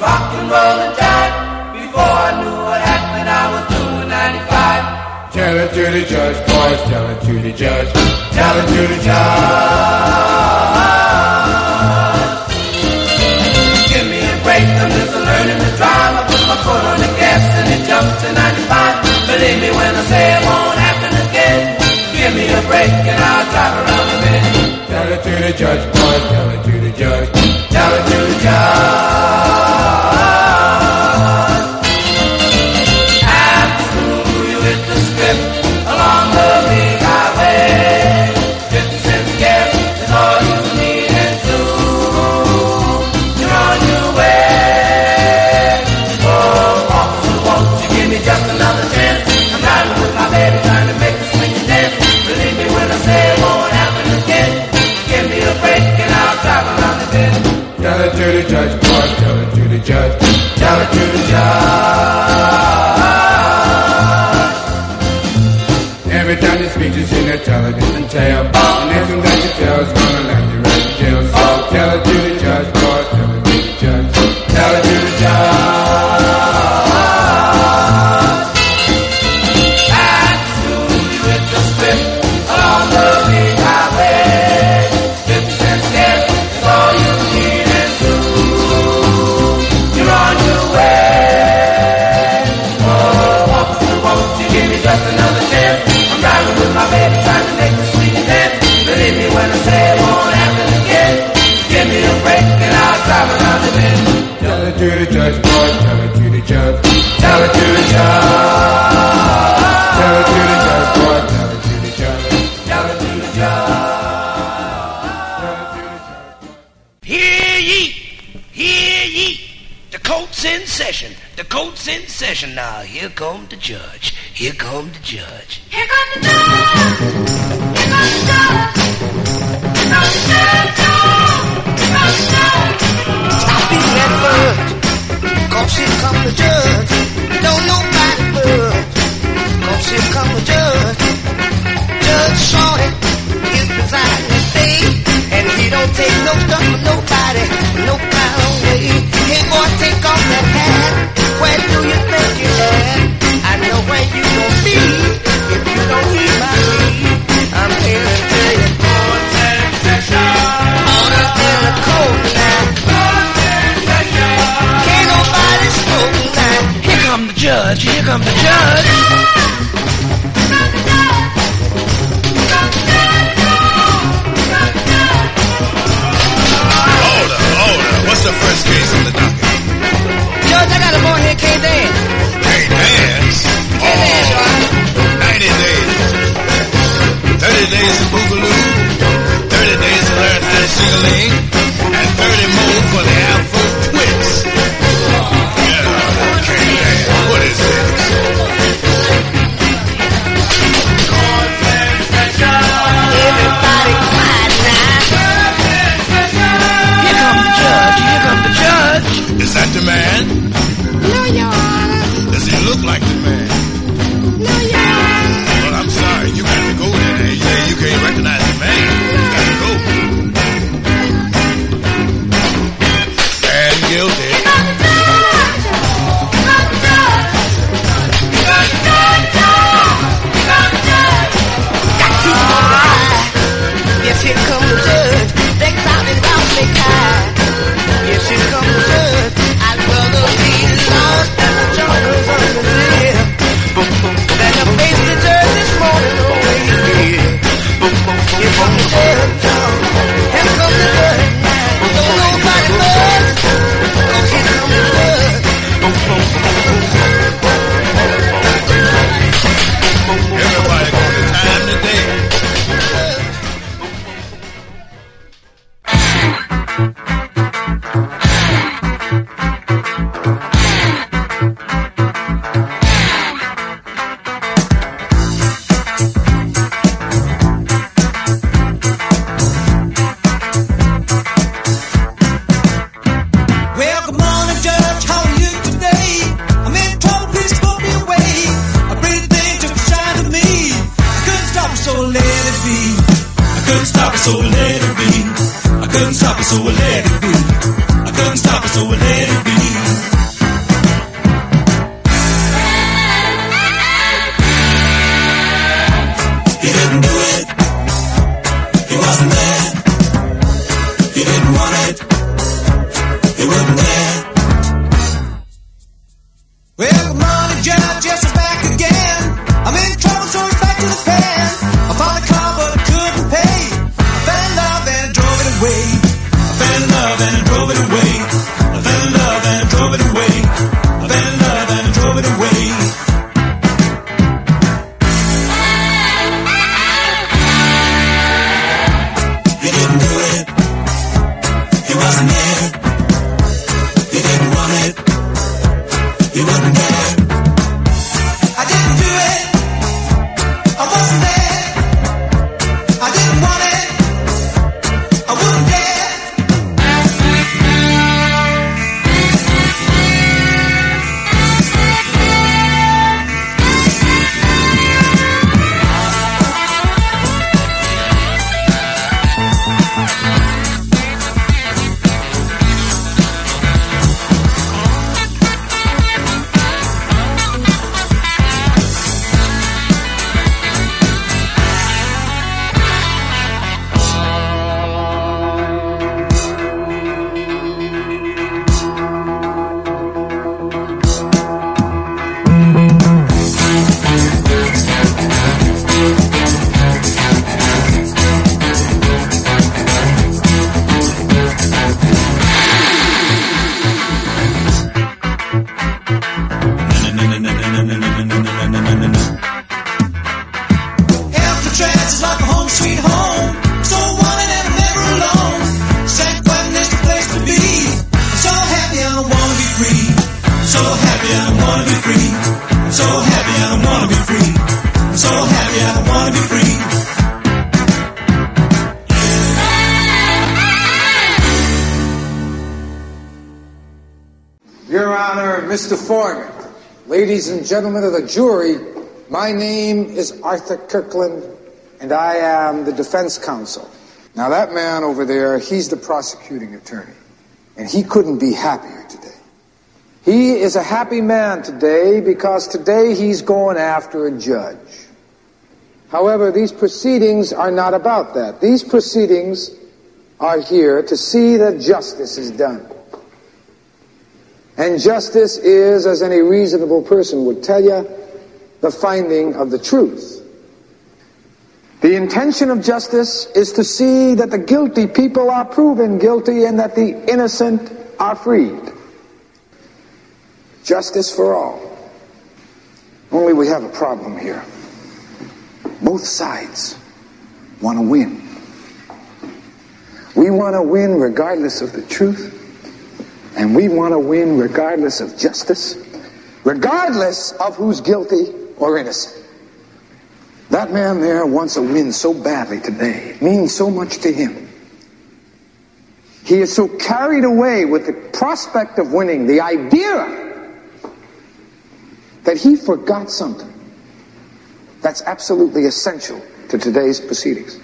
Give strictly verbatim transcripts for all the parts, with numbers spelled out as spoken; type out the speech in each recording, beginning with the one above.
rock and roll and jive. Before I knew what happened, I was doing ninety-five. Tell it to the judge, boys, tell it to the judge. Tell it to the judge. Give me a break, I'm just learning to drive. I put my foot on the gas and it jumped to ninety-five. Believe me when I say it won't happen again. Give me a break and I'll drive around the bend. Tell it to the judge, boys, tell it to the judge. Tell it to the judge. I'm through you with the script along the big highway. Fifty cents gas is all you need and two. You're on your way. Oh, officer, won't you give me just another chance? I'm driving with my baby trying to make the swing and dance. Believe me when I say it won't happen again. Give me a break and I'll drive around the bend. Tell it to the judge, boy, tell it to the judge. Tell it to the judge. Every time you speak, you see that television tale. And everything that you tell is gonna land you right in jail. So tell it to the judge, boy, tell it to the judge. Tell it to the judge. I'm through you with the script along the big highway. Fifty cents gas is all you need and two. You're on your way. Oh, officer, won't you give me just another chance? I'm driving with my baby trying to make the sweet dance. Believe me when I say it won't happen again. Give me a break and I'll drive around the bend. Tell it to the judge, boy, tell it to the judge. Tell it to the judge. Tell it to the judge, boy, tell it to the judge. Tell it to the judge. Hear ye, hear ye. The court's in session. The court's in session now. Here come the judge. Here come the judge. Here comes the judge. Here comes the judge. Here comes the judge. Here comes the judge. Stop beating that fudge, cause here come the judge. Don't nobody budge, cause here come the judge. Judge Shorty is presiding this day, and he don't take no stuff from nobody, no kind of way. Hey boy, take off that hat. Where do you think you're at? I know where you gon' be if you don't heed my lead. I'm here to tell you, Court's in session. order in the cold now. Court's in session. Can't nobody smoke now. Here come the judge. Here come the judge. Order, order. What's the first case on the docket? Judge, I got a boy here can't dance. Can't dance? Can't dance, Your Honor. ninety days. thirty days to boogaloo. thirty days to learn how to sing-a-ling. And thirty more for the Afro twist. Yeah, can't dance. What is this? Everybody quiet now. Here come the judge. Here come the judge. Is that the man? No, Your Honor. Does he look like the man? No, Your Honor. Well, I'm sorry. You got to go there. You, you can't recognize the man. You got to go. And guilty. Yes, here come the judge. They crowded round, they high. Yes, here come the judge. I'd rather be we let it be. He didn't do it. He wasn't there. He didn't want it. He wasn't there. Well, good morning, Judge, yes, I'm back again. I'm in trouble, so it's back to the pen. I bought a car, but I couldn't pay. I fell in love and I drove it away. I fell in love and I drove it away. I fell in love and I drove it away. I fell in love and I drove it away. He didn't do it. He wasn't there. He didn't want it. He wasn't there. I didn't do it. I wasn't there. I didn't want it. I wouldn't dare. Alcatraz is like a home sweet home. So wanted and I'm never alone. San Quentin is the place to be. I'm so happy I don't wanna be free. I'm so happy I don't wanna be free. I'm so happy I don't wanna be free. I'm so happy I don't wanna be free. Your Honor, Mister Foreman, ladies and gentlemen of the jury, my name is Arthur Kirkland, and I am the defense counsel. Now that man over there, he's the prosecuting attorney, and he couldn't be happier today. He is a happy man today because today he's going after a judge. However, these proceedings are not about that. These proceedings are here to see that justice is done. And justice is, as any reasonable person would tell you, the finding of the truth. The intention of justice is to see that the guilty people are proven guilty and that the innocent are freed. Justice for all. Only we have a problem here. Both sides want to win. We want to win regardless of the truth. And we want to win regardless of justice, regardless of who's guilty or innocent. That man there wants a win so badly today. It means so much to him. He is so carried away with the prospect of winning, the idea, that he forgot something that's absolutely essential to today's proceedings.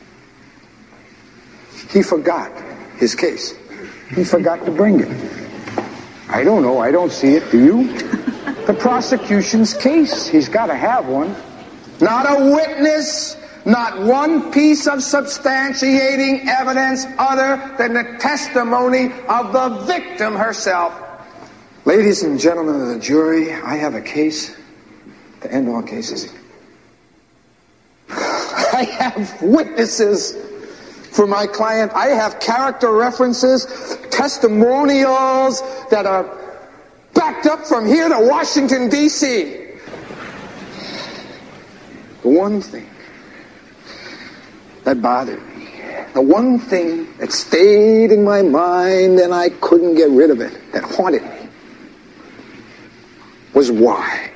He forgot his case. He forgot to bring it. I don't know. I don't see it. Do you? The prosecution's case. He's got to have one. Not a witness, not one piece of substantiating evidence other than the testimony of the victim herself. Ladies and gentlemen of the jury, I have a case to end all cases. I have witnesses for my client. I have character references, testimonials that are backed up from here to Washington, D C The one thing that bothered me, the one thing that stayed in my mind and I couldn't get rid of it, that haunted me, was why.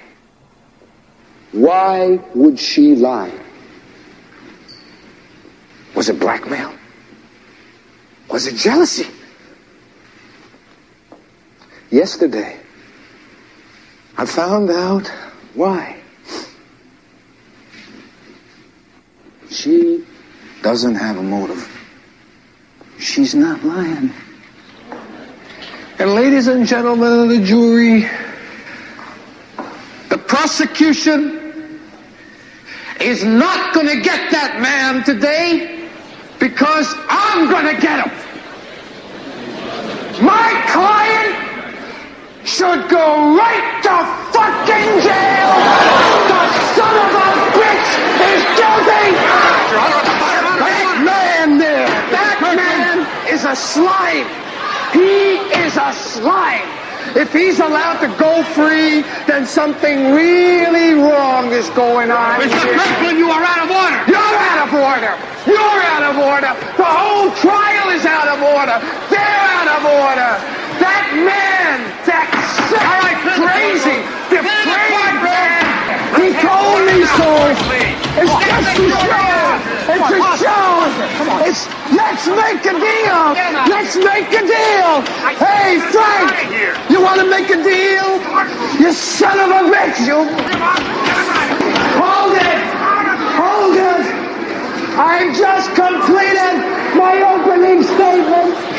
Why would she lie? Was it blackmail? Was it jealousy? Yesterday, I found out why. She doesn't have a motive. She's not lying. And ladies and gentlemen of the jury, the prosecution is not going to get that man today because I'm going to get him. My client should go right to fucking jail. The son of a bitch is guilty. That man there, that man is a slime. He is a slime. If he's allowed to go free, then something really wrong is going on. Mister Kirkland, you are out of order. You're out of order. You're out of order. The whole trial is out of order. They're out of order. That man, that sick, right, crazy, depraved man, he told me so. It's just to show. It's a show. It's, let's make a deal. Let's make a deal. Hey, Frank, you want to make a deal? You son of a bitch, you. Hold it. Hold it. I just completed my opening statement.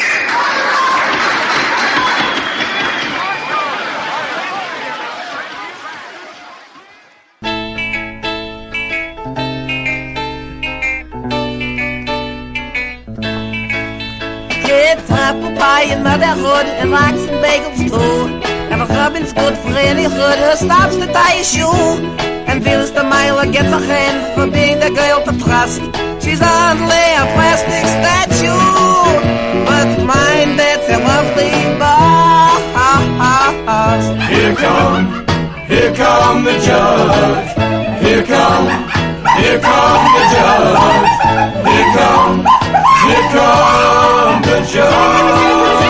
Kids, apple pie and motherhood and rocks and bagels too. And Robin's good for any hood who stops to tie his shoe. And Venus the Mila gets a hand for being the girl to trust. She's only a plastic statue, but mine that's a lovely boss. Here come, here come the judge. Here come, here come the judge. Here come, here come the judge.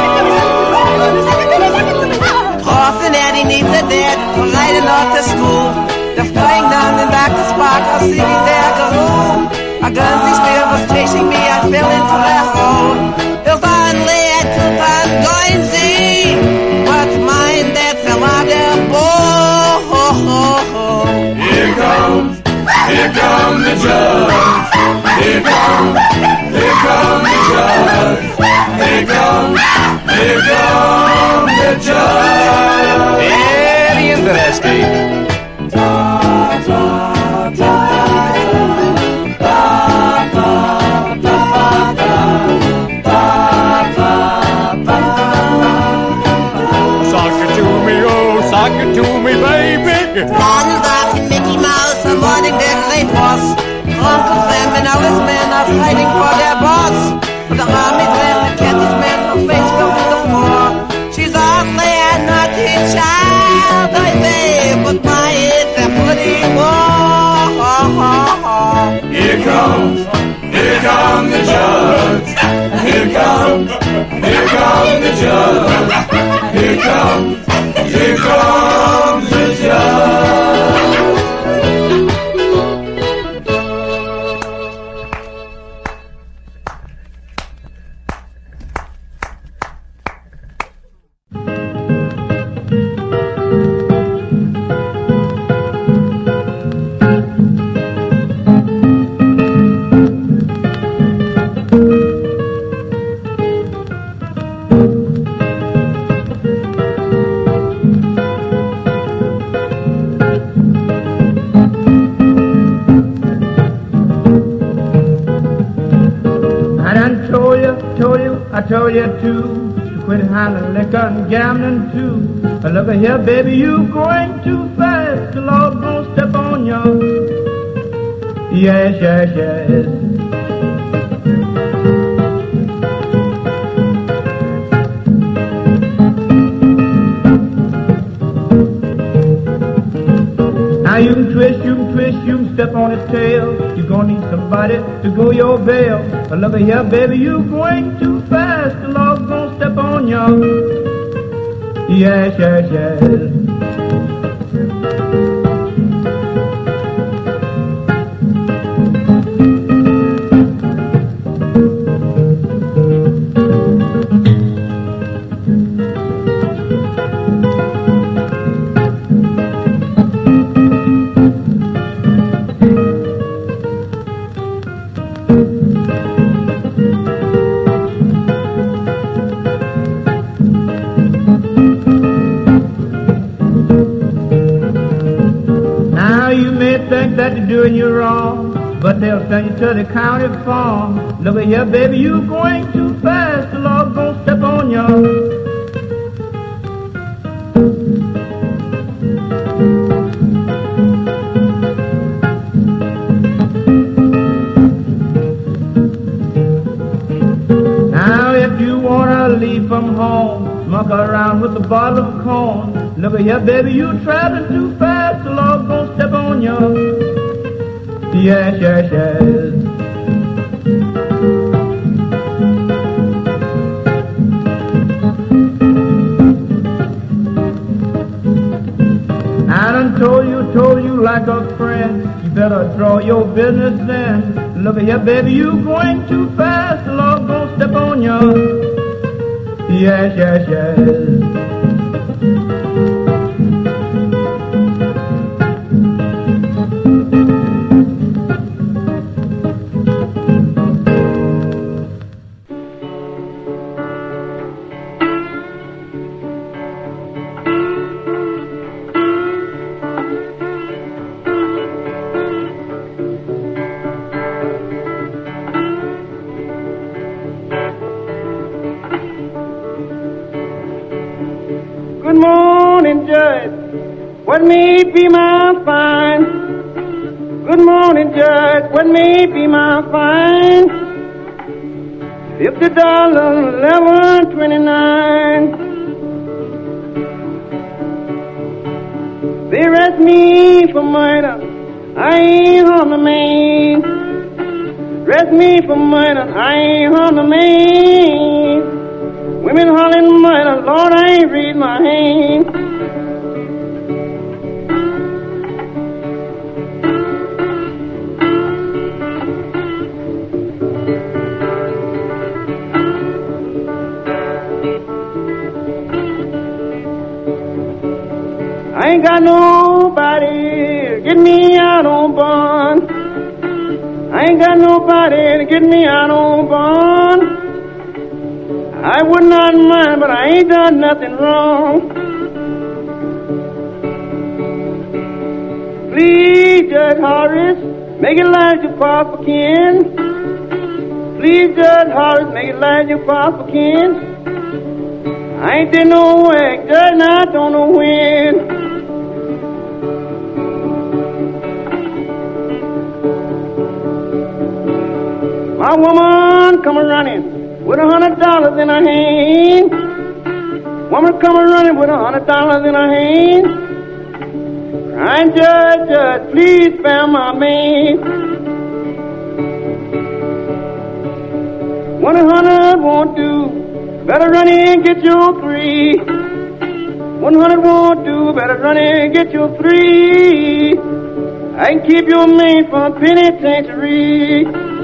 Prof and Eddie needs a dad for riding off to school. They're flying down in Doctor Spock, are singing their Garoo. A Gunsy spear was chasing me, I fell into their hole. There's only a two-ton going Z, but mine that fell out their bowl. Here comes, here comes the judge. Here comes, here comes the judge. Here comes, here comes the judge. Very interesting. Donald Duck and Mickey Mouse are morning their great boss. Uncle Sam and all his men are fighting for their boss. The army's left and Kathy's men are face built to the floor. She's only a naughty child, I say, but my is a pretty war. Here comes, here comes the judge. Here comes, here comes the judge. Here comes, here comes the judge. I told you to, to quit handling liquor and gambling too. But look here, baby, you going too fast. The Lord gonna step on you. Yes, yes, yes. Now you can twist, you can twist, you can step on his tail. You're gonna need somebody to go your bail. But look here, baby, you going too fast. The Lord's gonna step on you. Yes, yes, yes. doing you wrong, but they'll send you to the county farm. Look at here, baby, you going too fast. The Lord gonna step on you. Now if you wanna leave from home, muck around with a bottle of corn. Look at here, baby, you traveling too fast. The Lord gonna step on you. Yes, yes, yes. I done told you, told you like a friend. You better draw your business then. Look at here, baby, you going too fast. The Lord gonna step on you. Yes, yes, yes. What may be my fine? Good morning, Judge. What may be my fine? Fifty dollars, eleven twenty-nine. They arrest me for murder. I ain't on the main. Arrest me for murder. I ain't on the main. Women hollering murder. Lord, I ain't read my hand. I ain't got nobody to get me out on bond. I ain't got nobody to get me out on bond. I would not mind, but I ain't done nothing wrong. Please, Judge Horace, make Elijah Papa kin. Please, Judge Horace, make Elijah Papa kin. I ain't did no work, Judge, and I don't know when. My woman come a-running with a hundred dollars in her hand. Woman come a-running with a hundred dollars in her hand. Crying, Judge, Judge, please spare my man. One hundred won't do, better run in and get your three. One hundred won't do, better run in and get your three. I can keep your man from penitentiary.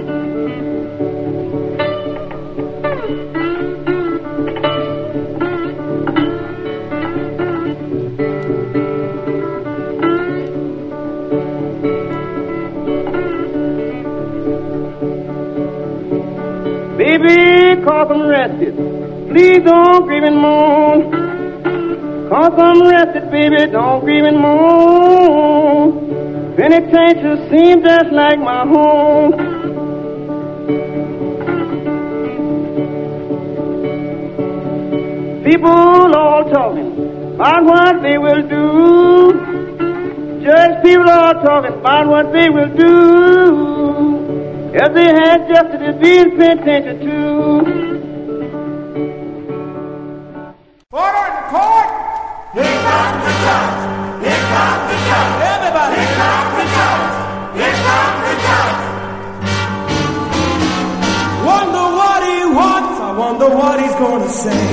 Baby, cause I'm rested. Please don't grieve and moan. Cause I'm rested, baby, don't grieve and moan. Penitentiary seems just like my home. People all talking about what they will do. Just people all talking about what they will do. If they had justice, it'd be in penitentiary too. Order in the court! Here comes the judge! Here comes the judge! Everybody! Here comes the judge! Here comes the judge! Wonder what he wants, I wonder what he's gonna say.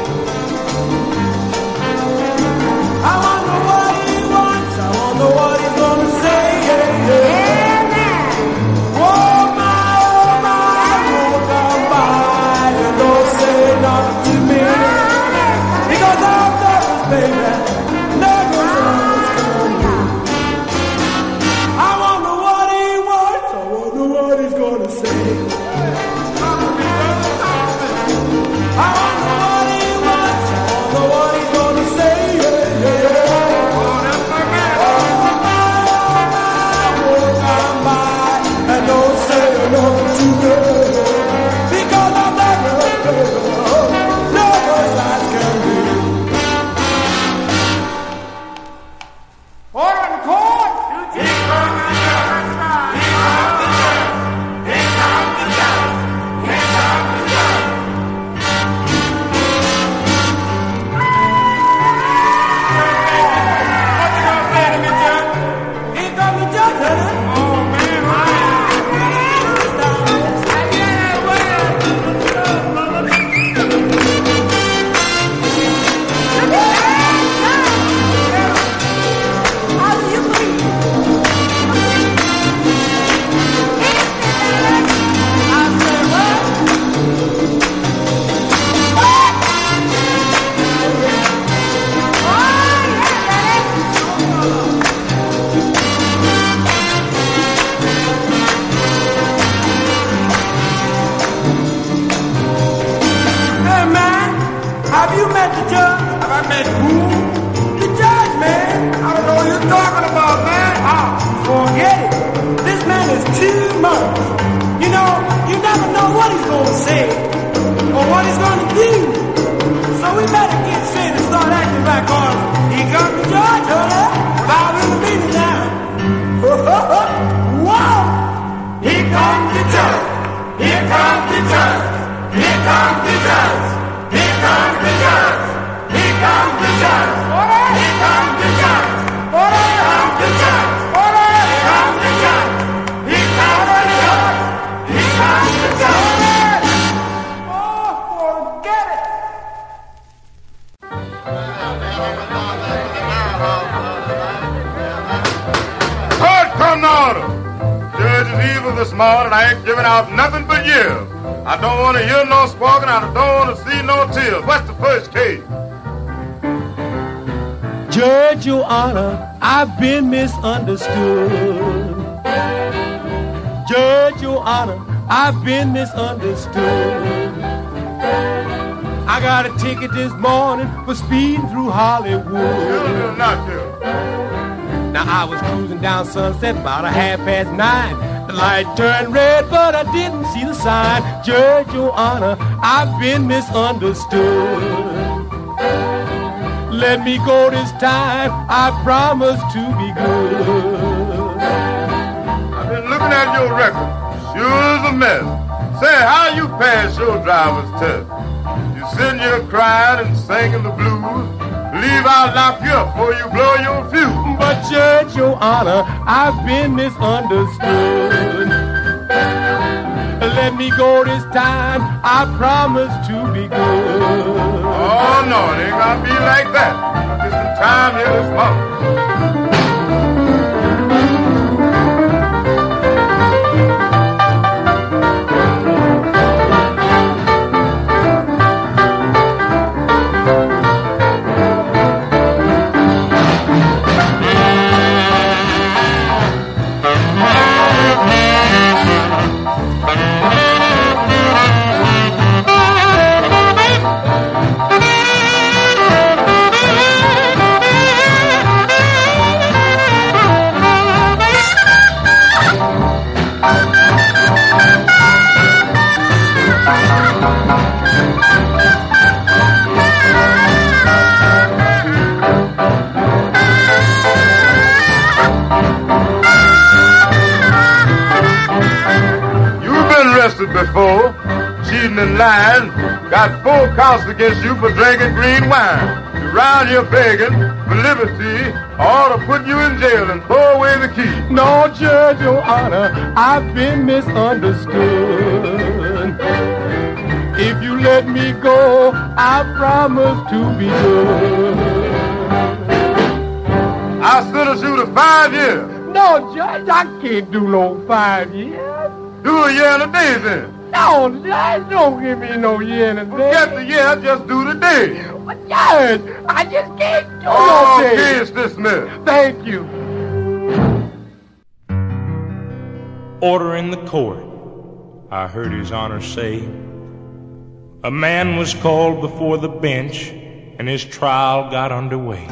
I wonder what he wants, I wonder what he's gonna say. Yeah, yeah. I wonder what he wants. man, fool. The judge, man. I don't know what you're talking about, man. Ah, forget it. This man is too much. You know, you never know what he's going to say or what he's going to do. So we better get straight and start acting back on. Here comes the judge, huh? Five in the meeting now. Whoa! Here comes the judge. Here comes the judge. Here comes the judge. Here comes the judge. Here comes the judge. Order! Here comes the judge. Order! Here comes the judge. Order! Here comes the judge. Here comes the judge. Here comes the judge. Oh, forget it. Court, come to order. Judge is evil this morning. I ain't giving out nothing but yells. I don't want to hear no squawking. I don't want to see no tears. What's the first case? Judge, Your Honor, I've been misunderstood. Judge, Your Honor, I've been misunderstood. I got a ticket this morning for speeding through Hollywood. Not you. Now I was cruising down Sunset about a half past nine. The light turned red, but I didn't see the sign. Judge, Your Honor, I've been misunderstood. Let me go this time, I promise to be good. I've been looking at your record. Sure is a mess. Say, how you pass your driver's test? You sitting here crying and singing the blues. Believe I'll lock you up before you blow your fuse. But Judge, Your Honor, I've been misunderstood. Let me go this time, I promise to be good. Oh, no, it ain't gonna be like that. Get some time here this month. Before, cheating and lying, got four counts against you for drinking green wine. You're around here begging for liberty, I ought to put you in jail and throw away the key. No, Judge, Your Honor, I've been misunderstood. If you let me go, I promise to be good. I sentence you to five years. No, Judge, I can't do no five years. Do a year and a day then. No, Judge, don't give me no year and a day. Forget the year, just do the day. But Judge, I just can't do oh, no day. Case dismissed. Thank you. Order in the court. I heard His Honor say, a man was called before the bench and his trial got underway.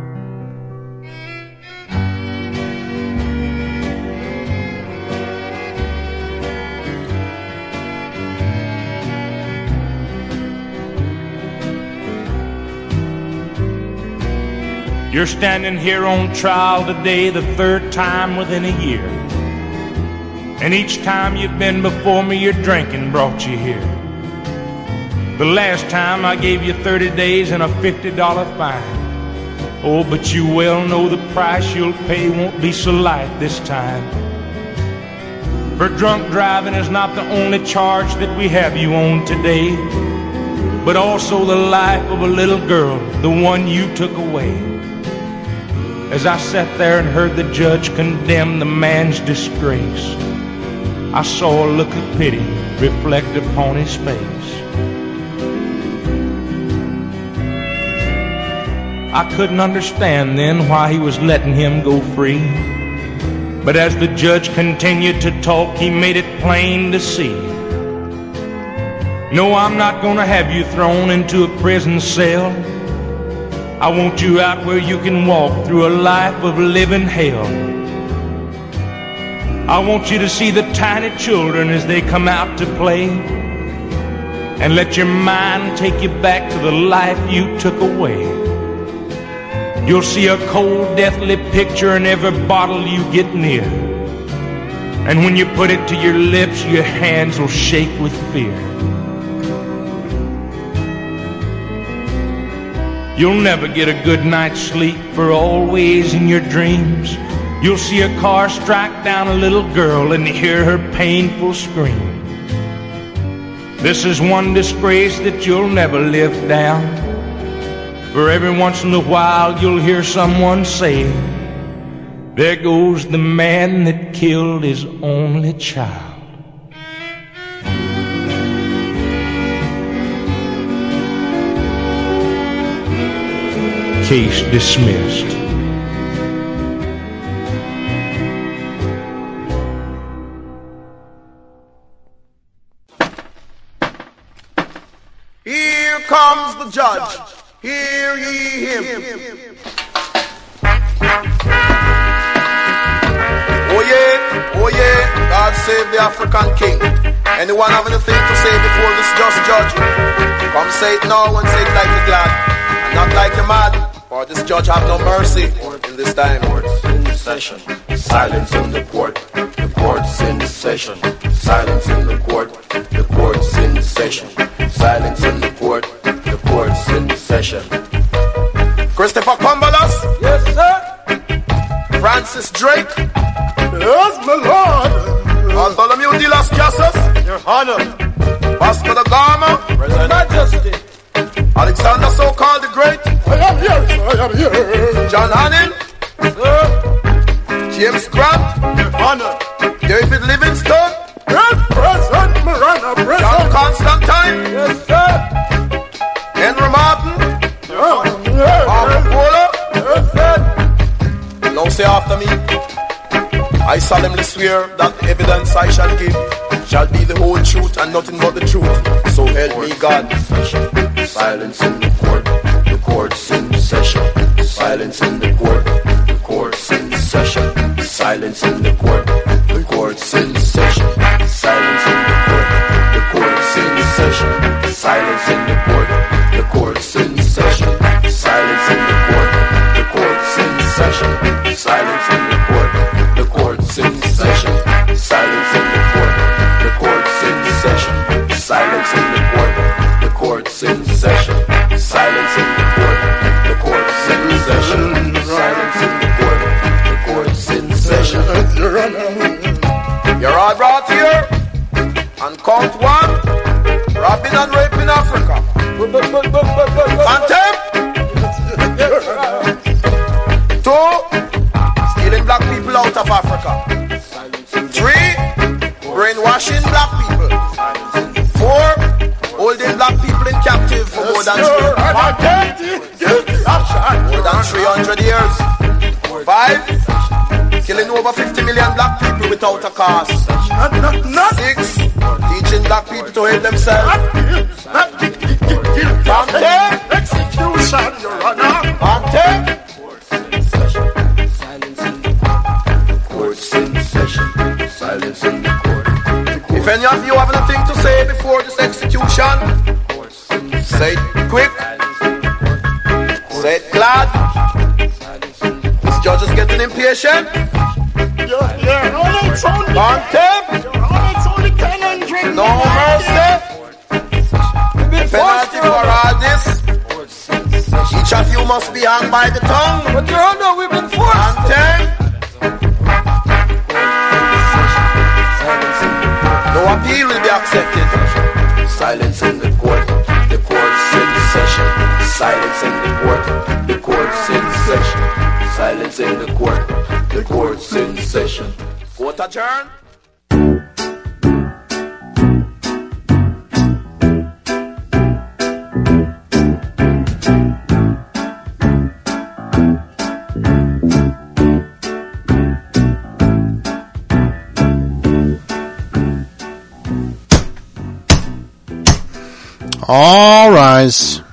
You're standing here on trial today, the third time within a year. And each time you've been before me, your drinking brought you here. The last time I gave you thirty days and a fifty dollar fine. Oh, but you well know the price you'll pay won't be so light this time. For drunk driving is not the only charge that we have you on today, but also the life of a little girl, the one you took away. As I sat there and heard the judge condemn the man's disgrace, I saw a look of pity reflect upon his face. I couldn't understand then why he was letting him go free, but as the judge continued to talk, he made it plain to see. No, I'm not gonna have you thrown into a prison cell. I want you out where you can walk through a life of living hell. I want you to see the tiny children as they come out to play, and let your mind take you back to the life you took away. You'll see a cold, deathly picture in every bottle you get near, and when you put it to your lips, your hands will shake with fear. You'll never get a good night's sleep, for always in your dreams you'll see a car strike down a little girl and hear her painful scream. This is one disgrace that you'll never live down, for every once in a while you'll hear someone say, there goes the man that killed his only child. Case dismissed. Here comes the judge. Hear ye him. Oh yeah, oh yeah, God save the African king. Anyone have anything to say before this just judge? Come say it now and say it like the glad, and not like the mad. For this judge have no mercy in this time. Court's in session, silence in the court. The court's in session, silence in the court. The court's in session, silence in the court. The court's in session. Christopher Cumberlas? Yes, sir. Francis Drake? Yes, my lord. Bartholomew de las Casas? Your Honor. Vasco da Gama? Present Majesty. Alexander so-called the Great? I am here, sir. I am here. John Hanning? Sir. James Grant? Your Honor. David Livingstone? Yes, President Marana. Present. John Constantine? Yes, sir. Henry Martin? Yes, yes. Arthur Polo? Yes, sir. Now say after me. I solemnly swear that the evidence I shall give shall be the whole truth and nothing but the truth. So help me God. Silence in the court. The court's in session. Silence in the court. The court's in session. Silence in the court. The court's in session. Silence in the court. The court's in session. Silence in the court. The court's in session. Silence in the court. The court's in session. Silence in the court. The court's in session. Silence in the court. The court's in session. Silence in the court. The court's in session. Silence in the court. The court's in session. Silence in the court. The court's in session. You're all brought here and count one. Robbing and raping Africa. Phantom. Two. Stealing black people out of Africa. Three. Brainwashing black people. Four. Holding black people in captive for more than more than three hundred years. Five. Killing over fifty million black people without a cause. Six. Teaching black people to hate themselves. Phantom. Execution, Your Honor. Phantom. Court's in session. Silence in the court. If any of you have anything to say before this execution, say it quick. Say it glad. This judge is getting impatient. Your Honor, it's only Phantom. Your Honor, it's only ten hundred. No mercy. The penalty for all this. Each of you must be hung by the tongue. But Your Honor, we've been forced. Phantom. No appeal will be accepted. Silence in the court. The court's in session. Silence in the court. The court's in session. Silence in the court. The court's in session. Court adjourned. All rise.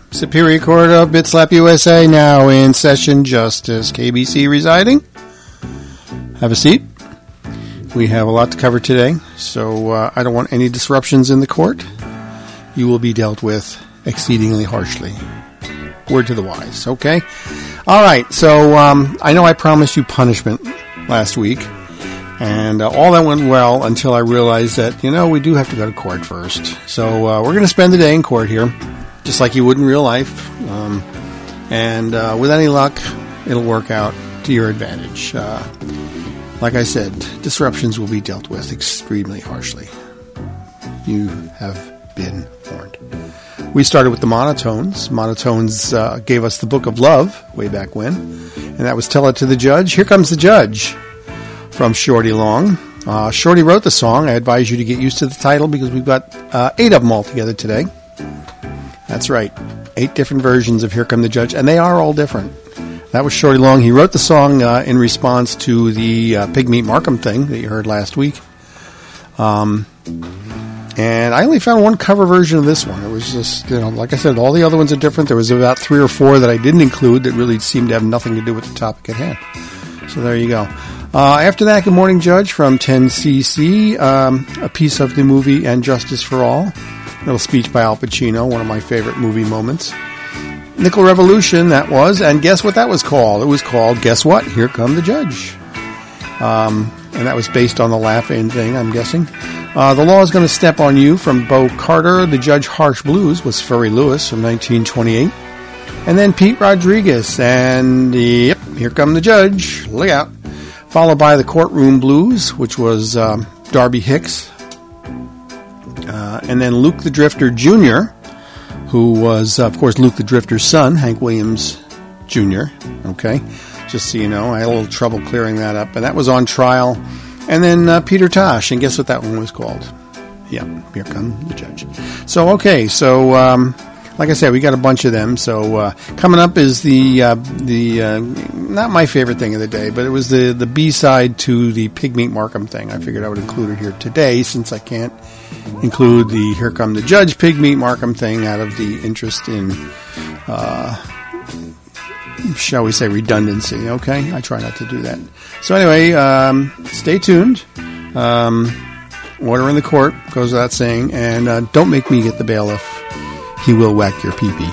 Superior Court of Bitslap U S A now in session. Justice K B C residing. Have a seat. We have a lot to cover today, so uh, I don't want any disruptions in the court. You will be dealt with exceedingly harshly. Word to the wise, okay? All right, so um, I know I promised you punishment last week, and uh, all that went well until I realized that, you know, we do have to go to court first. So uh, we're going to spend the day in court here, just like you would in real life. Um, and uh, with any luck, it'll work out to your advantage. Uh, like I said, disruptions will be dealt with extremely harshly. You have been warned. We started with the monotones. Monotones uh, gave us the Book of Love way back when, and that was Tell It to the Judge. Here Comes the Judge from Shorty Long. Uh, Shorty wrote the song. I advise you to get used to the title because we've got uh, eight of them all together today. That's right, eight different versions of Here Come the Judge, and they are all different. That was Shorty Long. He wrote the song uh, in response to the uh, Pigmeat Markham thing that you heard last week. Um, and I only found one cover version of this one. It was just, you know, like I said, all the other ones are different. There was about three or four that I didn't include that really seemed to have nothing to do with the topic at hand. So there you go. Uh, after that, Good Morning Judge from ten C C, um, a piece of the movie And Justice for All. A little speech by Al Pacino, one of my favorite movie moments. Nickel Revolution, that was, and guess what that was called? It was called, guess what? Here Come the Judge. Um, and that was based on the Laugh-In thing, I'm guessing. Uh, the Law is Going to Step on You from Bo Carter. The Judge Harsh Blues was Furry Lewis from nineteen twenty-eight. And then Pete Rodriguez, and yep, Here Come the Judge. Look out. Followed by the Courtroom Blues, which was um, Darby Hicks. Uh, and then Luke the Drifter Junior, who was, uh, of course, Luke the Drifter's son, Hank Williams Junior Okay, just so you know, I had a little trouble clearing that up. And that was on trial. And then uh, Peter Tosh, and guess what that one was called? Yeah, Here Come the Judge. So, okay, so, um, like I said, we got a bunch of them. So, uh, coming up is the, uh, the uh, not my favorite thing of the day, but it was the, the B-side to the Pigmeat Markham thing. I figured I would include it here today, since I can't include the Here Come the Judge Pigmeat Markham thing out of the interest in, uh, shall we say, redundancy. Okay, I try not to do that. So anyway, um, stay tuned. Um, order in the court, goes without saying, and uh, don't make me get the bailiff. He will whack your pee-pee.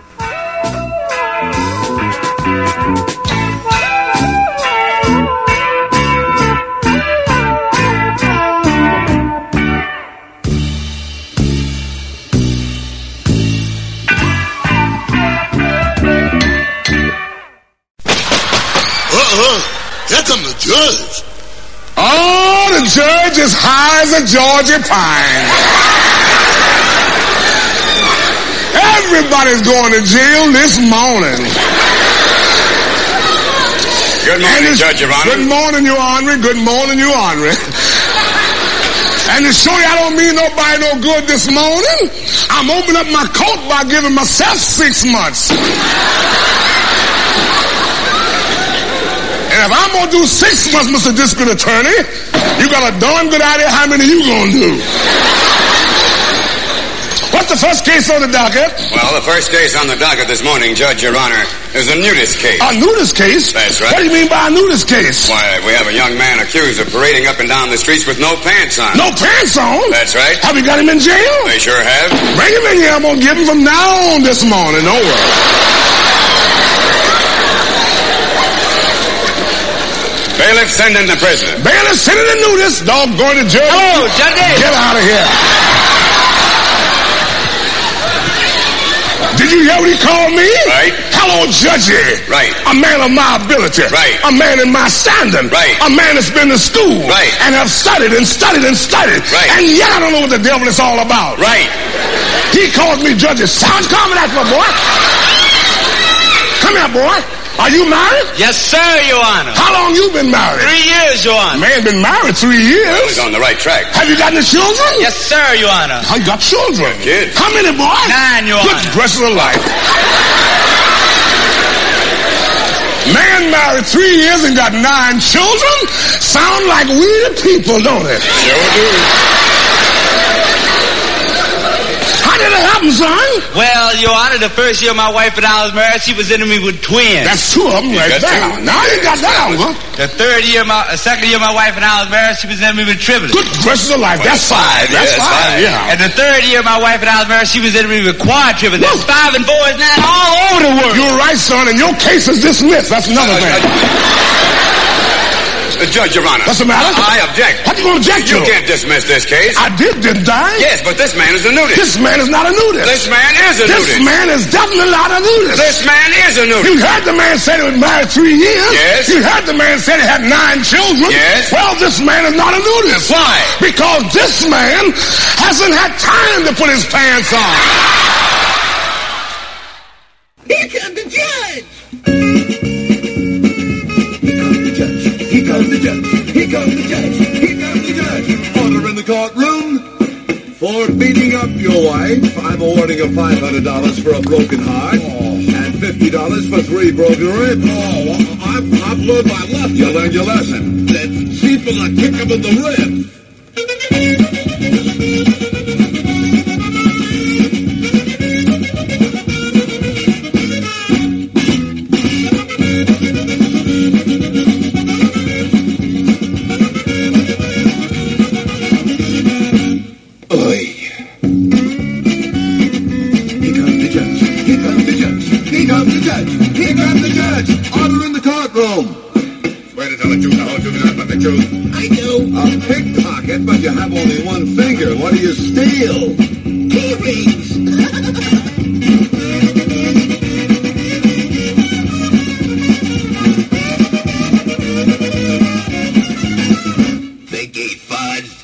Here come the judge. Oh, the judge is high as a Georgia pine. Everybody's going to jail this morning. Good morning, Judge, Your Honor. Good morning, Your Honor. Good morning, Your Honor. And to show you I don't mean nobody no good this morning, I'm opening up my coat by giving myself six months. And if I'm going to do six months, Mister District Attorney, you got a darn good idea how many you going to do. What's the first case on the docket? Well, the first case on the docket this morning, Judge, Your Honor, is a nudist case. A nudist case? That's right. What do you mean by a nudist case? Why, we have a young man accused of parading up and down the streets with no pants on. No pants on? That's right. Have you got him in jail? They sure have. Bring him in here. I'm going to give him from now on this morning. No worry. Bailiff, send in the prisoner. Bailiff, send in the nudist. Doggone the judge. Hello, Judge. Get out of here. Did you hear what he called me? Right. Hello, Judgy. Right. A man of my ability. Right. A man in my standing. Right. A man that's been to school. Right. And have studied and studied and studied. Right. And yet I don't know what the devil is all about. Right. He calls me Judgy. Sound coming at me, boy. Come here, boy. Are you married? Yes, sir, Your Honor. How long you been married? Three years, Your Honor. Man been married three years? Well, he's on the right track. Have you got any children? Yes, sir, Your Honor. I got children. Kid. How many, boy? Nine, Your Good Honor. gracious of life. Man married three years and got nine children? Sound like we the people, don't it? Sure do. How did it happen, son? Well, Your Honor, the first year my wife and I was married, she was into me with twins. That's two of them right there. Now you got that one, huh? The third year, my uh, second year my wife and I was married, she was into me with triplets. Good gracious of life. That's five. That's Yeah, five, yeah. And the third year my wife and I was married, she was into me with quadruplets. That's five and four is now all over the world. You're right, son, and your case is dismissed. That's another thing. Uh, Judge, Your Honor. What's the matter? I object. What you gonna object You to? can't dismiss this case. I did, didn't I? Yes, but this man is a nudist. This man is not a nudist. This man is a This nudist. man is definitely not a nudist. This man is a nudist. You heard the man say he was married three years. Yes. You heard the man say he had nine children. Yes. Well, this man is not a nudist. Why? Because this man hasn't had time to put his pants on. Here comes the judge. Here comes the judge. Here comes the judge. Here comes the judge. Order in the courtroom. For beating up your wife, I'm awarding her five hundred dollars for a broken heart and fifty dollars for three broken ribs. Oh, I've, I've learned my lesson. You learned your lesson. It's cheaper to kick him in the ribs. Here comes the judge. Order in the courtroom. Swear to tell the truth, the whole truth, and nothing but the truth. I do. A pickpocket, but you have only one finger. What do you steal? Key rings. Figgy fudge.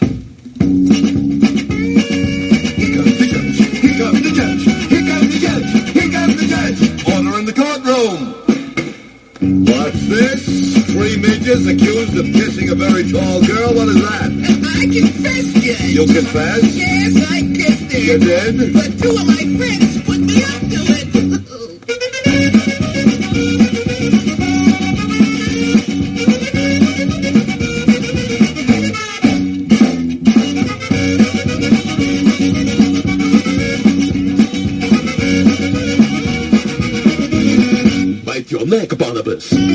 Here comes the judge. Here comes the judge. Here comes the judge. Here comes the judge. Order in the courtroom. What's this? Three midgets accused of kissing a very tall girl? What is that? I confess, Judge. You confess? Yes, I kissed her. You did? But two of my friends put me up to it. Bite your neck, Barnabas. Here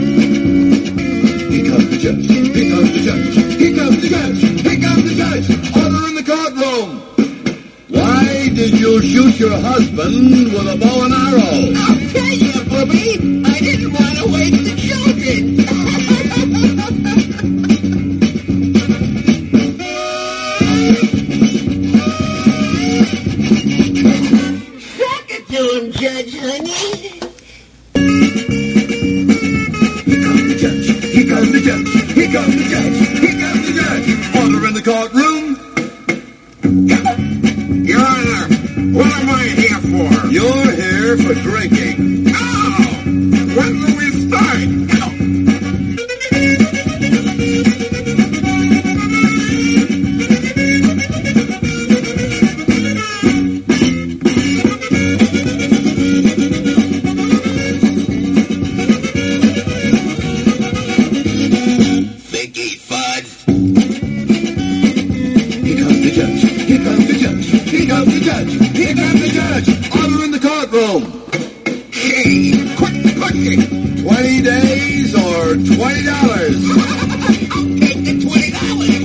comes the judge. Here comes the judge. Here comes the judge. Here comes the judge. Order in the courtroom. Why did you shoot your husband with a bow and arrow? I'll tell you, Bobby. I didn't want to waste the children. Suck it to him, Judge, honey. Here comes the judge. Here comes the judge. Here comes the judge. Order in the courtroom. Your Honor, what am I here for? You're here for drinking. Oh! When will we start? Figgy fudge. Here comes the judge. Here comes the judge. Here comes the judge. Here comes the judge. Order in the courtroom. Hey, quick, quick! Twenty days or twenty dollars. I'll take the twenty dollars.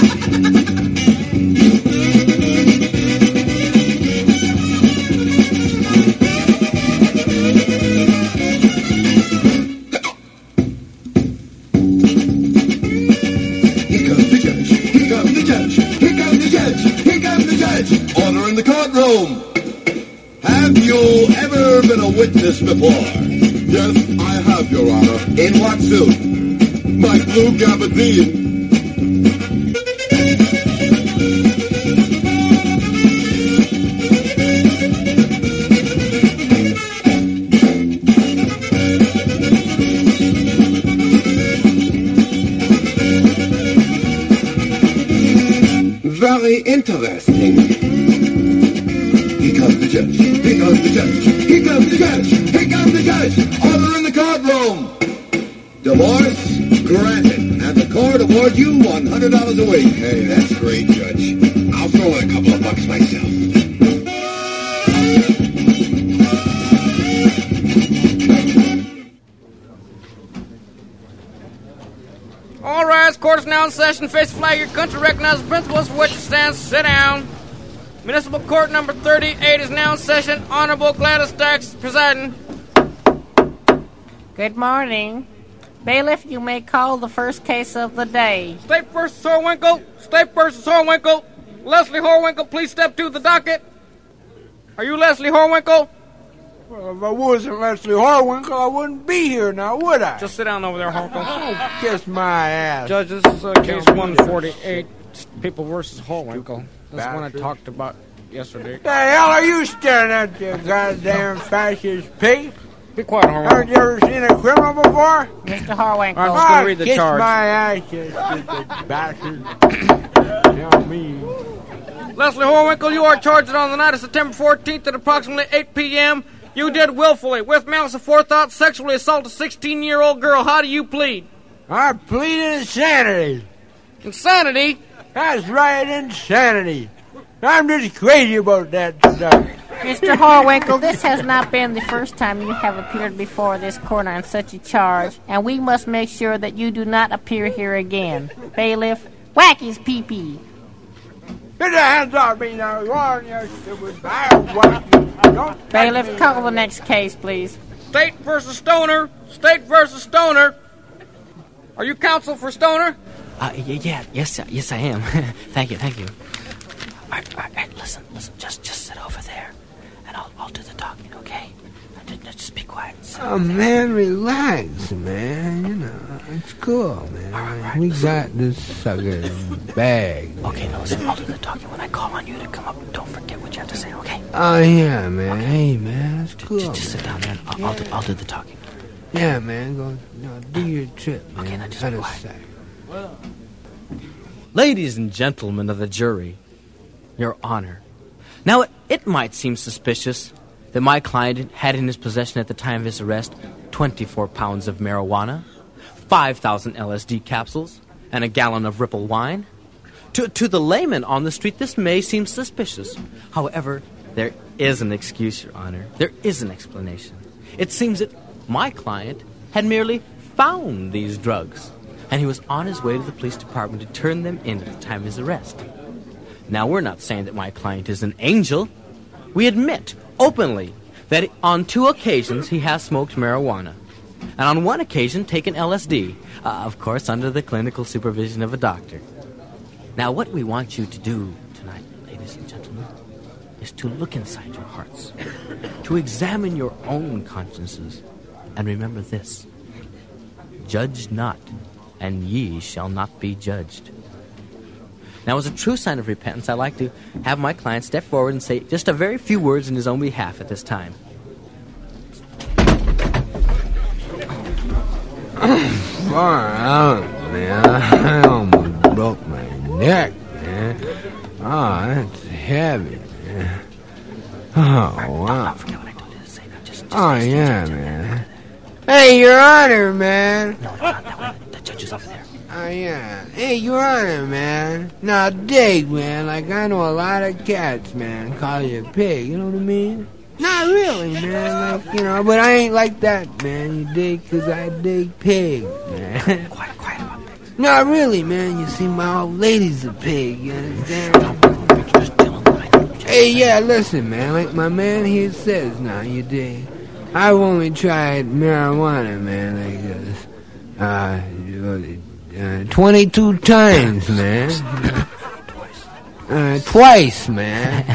Here comes the judge. Here comes the judge. Here comes the judge. Here comes the judge. Order in the courtroom. Have you ever been a witness before? Yes, I have, Your Honor. In what suit? My blue gabardine. Very interesting. Here comes the judge. Here comes the judge. Here comes the judge. Here comes the judge. Order in the courtroom. Divorce granted. And the court awards you one hundred dollars a week. Hey, that's great, Judge. I'll throw in a couple of bucks myself. All rise. Court is now in session. Face the flag of your country. Recognize the principles for which it stands. Sit down. Municipal Court number thirty-eight is now in session. Honorable Gladys Dax presiding. Good morning. Bailiff, you may call the first case of the day. State versus Horwinkle. State versus Horwinkle. Leslie Horwinkle, please step to the docket. Are you Leslie Horwinkle? Well, if I wasn't Leslie Horwinkle, I wouldn't be here now, would I? Just sit down over there, Horwinkle. Oh, kiss my ass. Judge, this is uh, case one forty-eight, People versus Horwinkle. This is one I talked about yesterday. The hell are you staring at, you goddamn fascist pig? Be quiet, Horwinkle. Haven't you ever seen a criminal before? Mister Horwinkle. I'm just going to read the kiss charge. my ass, you stupid bastard. Tell me. Leslie Horwinkle, you are charged on the night of September fourteenth at approximately eight p.m. You did willfully, with malice aforethought, sexually assault a sixteen-year-old girl. How do you plead? I plead insanity. Insanity? That's right, insanity. I'm just crazy about that stuff. Mister Horwinkle, this has not been the first time you have appeared before this court on such a charge, and we must make sure that you do not appear here again. Bailiff, whack his pee-pee. Get your hands off me now. You are, you stupid bastard. Bailiff, call the next case, please. State versus Stoner. State versus Stoner. Are you counsel for Stoner? Uh, yeah, yeah, yes, uh, yes, I am. Thank you, thank you. All right, all right, all right, listen, listen, just, just sit over there, and I'll, I'll do the talking, okay? Just, just be quiet. Oh, man, relax, man. You know, it's cool, man. All right, all right, we listen. got this sucker bag. Okay, now listen, I'll do the talking. When I call on you to come up, don't forget what you have to say, okay? Oh, yeah, man. Okay. Hey, man, it's cool. Just, just sit down, man. I'll, yeah. I'll, do, I'll do the talking. Yeah, man, go you know, do your trip, man. Okay, now just be be quiet. Say. Ladies and gentlemen of the jury, Your Honor. Now, it, it might seem suspicious that my client had in his possession at the time of his arrest twenty-four pounds of marijuana, five thousand L S D capsules, and a gallon of Ripple wine. To, to the layman on the street, this may seem suspicious. However, there is an excuse, Your Honor. There is an explanation. It seems that my client had merely found these drugs, and he was on his way to the police department to turn them in at the time of his arrest. Now, we're not saying that my client is an angel. We admit openly that on two occasions he has smoked marijuana, and on one occasion taken L S D, uh, of course under the clinical supervision of a doctor. Now, what we want you to do tonight, ladies and gentlemen, is to look inside your hearts, to examine your own consciences, and remember this: judge not, and ye shall not be judged. Now, as a true sign of repentance, I'd like to have my client step forward and say just a very few words in his own behalf at this time. Far out, man. I almost broke my neck, man. Oh, that's heavy, man. Oh, wow. Don't forget what I told you to say. Now, just, just, Oh, just, yeah, just, just, man. Hey, Your Honor, man. No, no, not that one. The judge is over there. Oh, yeah. Hey, Your Honor, man. Now, dig, man. Like, I know a lot of cats, man, call you a pig. You know what I mean? Not really, man. Like, you know, but I ain't like that, man. You dig? Because I dig pigs, man. Quiet, quiet about pigs. Not really, man. You see, my old lady's a pig. You understand? Hey, yeah, listen, man. Like my man here says now, you dig? I've only tried marijuana, man, like this. Uh, uh, twenty-two times, man. Twice. Uh, twice, man.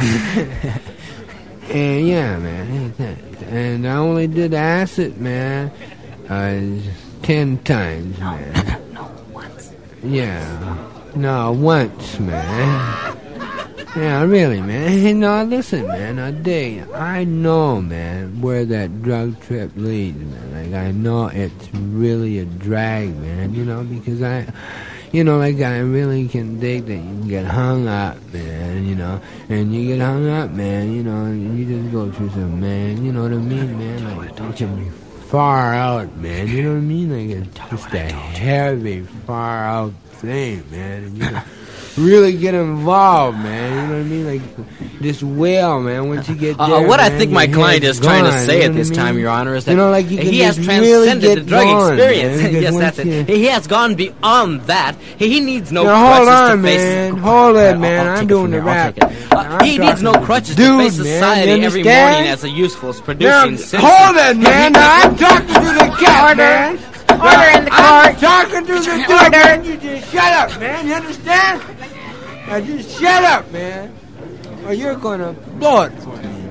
And yeah, man. And I only did acid, man, uh, ten times, man. No, once. Yeah. No, once, man. Yeah, really, man. No, listen, man. I dig. I know, man, where that drug trip leads, man. Like, I know it's really a drag, man. You know, because I, you know, like, I really can dig that you can get hung up, man. You know, and you get hung up, man. You know, you just go through some, man. You know what I mean, man? Like, it can be far out, man. You know what I mean? Like, it's just a heavy, far out thing, man. And you know, really get involved, man. You know what I mean? Like this whale, man. Once you get there, Uh, what I man, think my your client head's is trying to gone, say you at know this what I time, mean? Your Honor, is that you know, like you can he has just transcended really the get drug going, experience. man, because Yes, once that's it. you- He has gone beyond that. He, he needs no Now, hold crutches on, to face man. his... Hold it, I'll- man. I'll I'm take it doing from the there. I'll rap. take it. Uh, I'm he needs no talking- crutches Dude, to face man, society you every understand? morning as a useful, Now, producing citizen. hold it, man. Now, I'm talking to the cat, man. Order in the I'm court. talking to the dude, man. You just shut up, man. You understand? Now, just shut up, man. Or you're gonna blow it for me.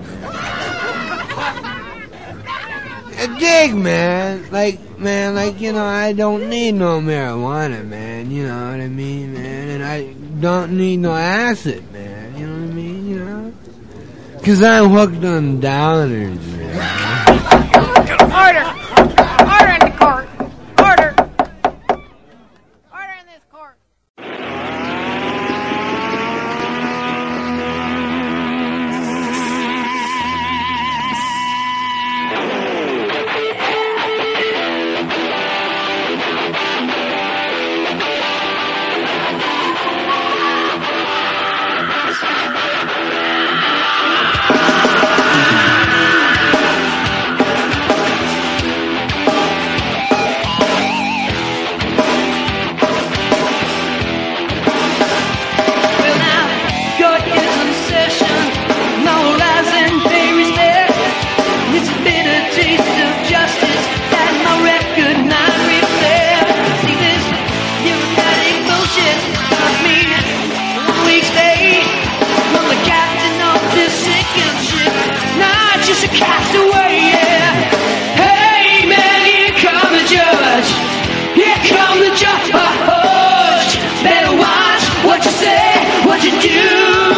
A dig, man. Like, man, like, you know, I don't need no marijuana, man. You know what I mean, man? And I don't need no acid, man. You know what I mean, you know? Because I'm hooked on downers, man. Order. Order in the court. Order. Order in this court. Castaway, yeah. Hey man, here come the judge. Here come the judge. Better watch what you say, what you do.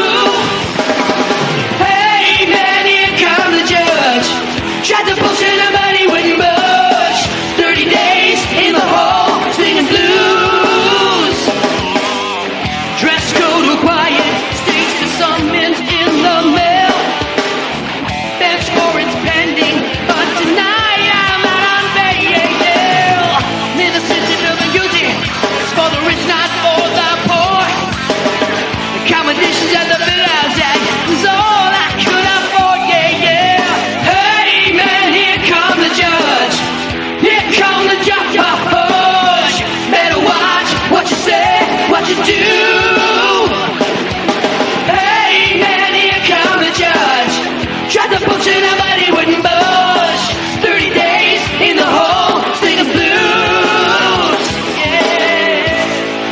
Hey man, here come the judge. Tried to bullshit the money wouldn't budge. Thirty days in the hole, singing blues. Dress code required, states to summons in the mail. Bench warrants pending, but tonight I'm out on bail. Neither innocent nor guilty. It's for the rich, not for the poor. The accommodations at the villas, that was all I could afford. Yeah, yeah. Hey man, here come the judge. Here come the judge. Better watch what you say, what you do. Hey man, here come the judge. Tried to bullshit nobody wouldn't budge. Thirty days in the hole, singing blues. Yeah.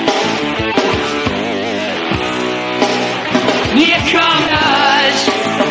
Here come us.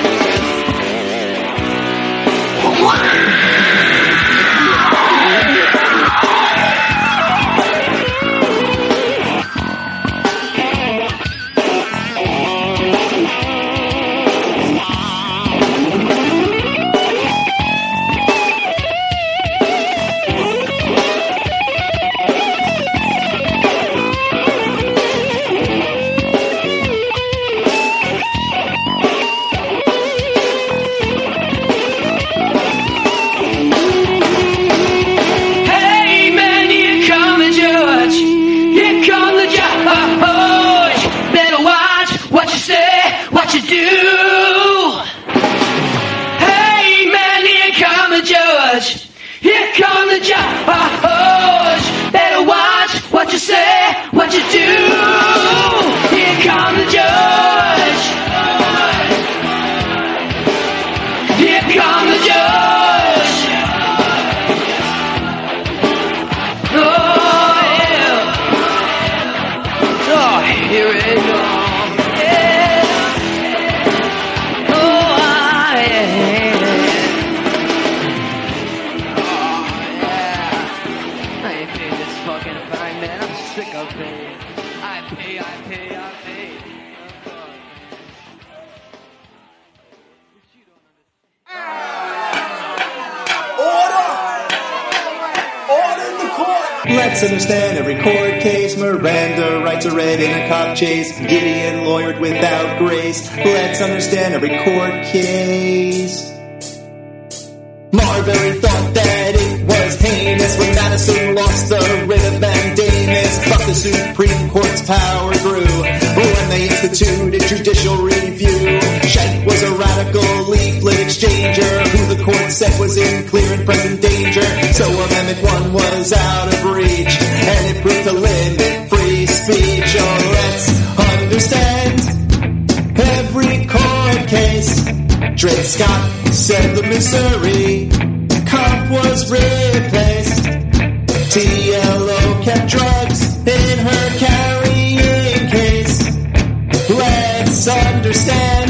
Hey man, here come the judge. Here come the judge. Better watch what you say, what you do. Hey man, here come the judge. Here come the judge. Better watch what you say, what you do. Here come the judge. Here come the judge. Oh yeah. Oh, here it comes. Yeah. Oh ah, yeah. Oh yeah. I ain't paid this fucking fine, man. I'm sick of paying. I pay, I pay, I pay. Let's understand every court case. Miranda rights are read in a cop chase. Gideon lawyered without grace. Let's understand every court case. Marbury thought that it was heinous when Madison lost the writ of mandamus. But the Supreme Court's power grew life was in clear and present danger. So Amendment one was out of reach, and it proved to limit free speech. Oh, let's understand every court case. Dred Scott said the Missouri cop was replaced. T L O kept drugs in her carrying case. Let's understand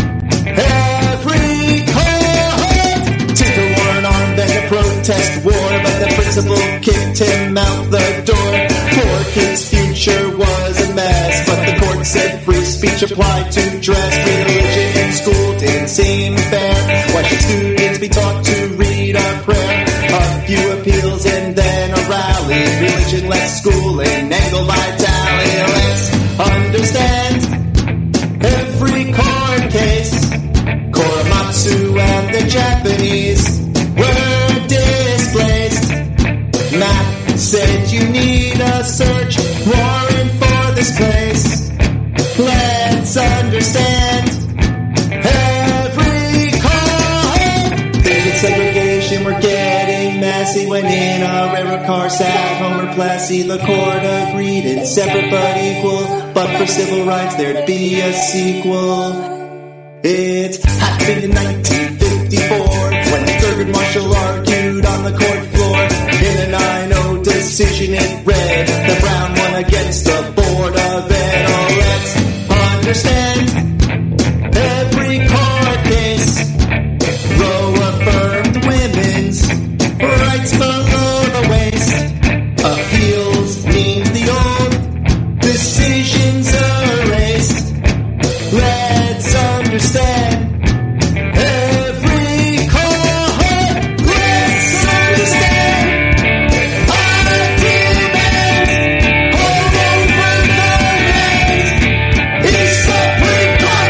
every court. Tinker wore an armband to protest war, but the principal kicked him out the door. Poor kid's future was a mess, but the court said free speech applied to dress. Religion in school didn't seem fair. Why should students be taught to read our prayer? A few appeals and then a rally. Religion left school in Engel Vitale. Let's understand every court case. Korematsu and the Japanese were displaced. Matt said you need a search warrant for this place. Let's understand every court. Things with segregation were getting messy when in a railroad car sat Homer Plessy. The court agreed it's separate but equal, but for civil rights there'd be a sequel. It happened in nineteen fifty-four when Thurgood Marshall argued on the court floor. In a nine oh decision it read that Brown won against the Board of Ed. Oh, let's understand every court case. Roe affirmed women's rights below the waist. Appeals means the old decisions erased. Let's understand every court. Let's understand our demands all over the land. It's Supreme Court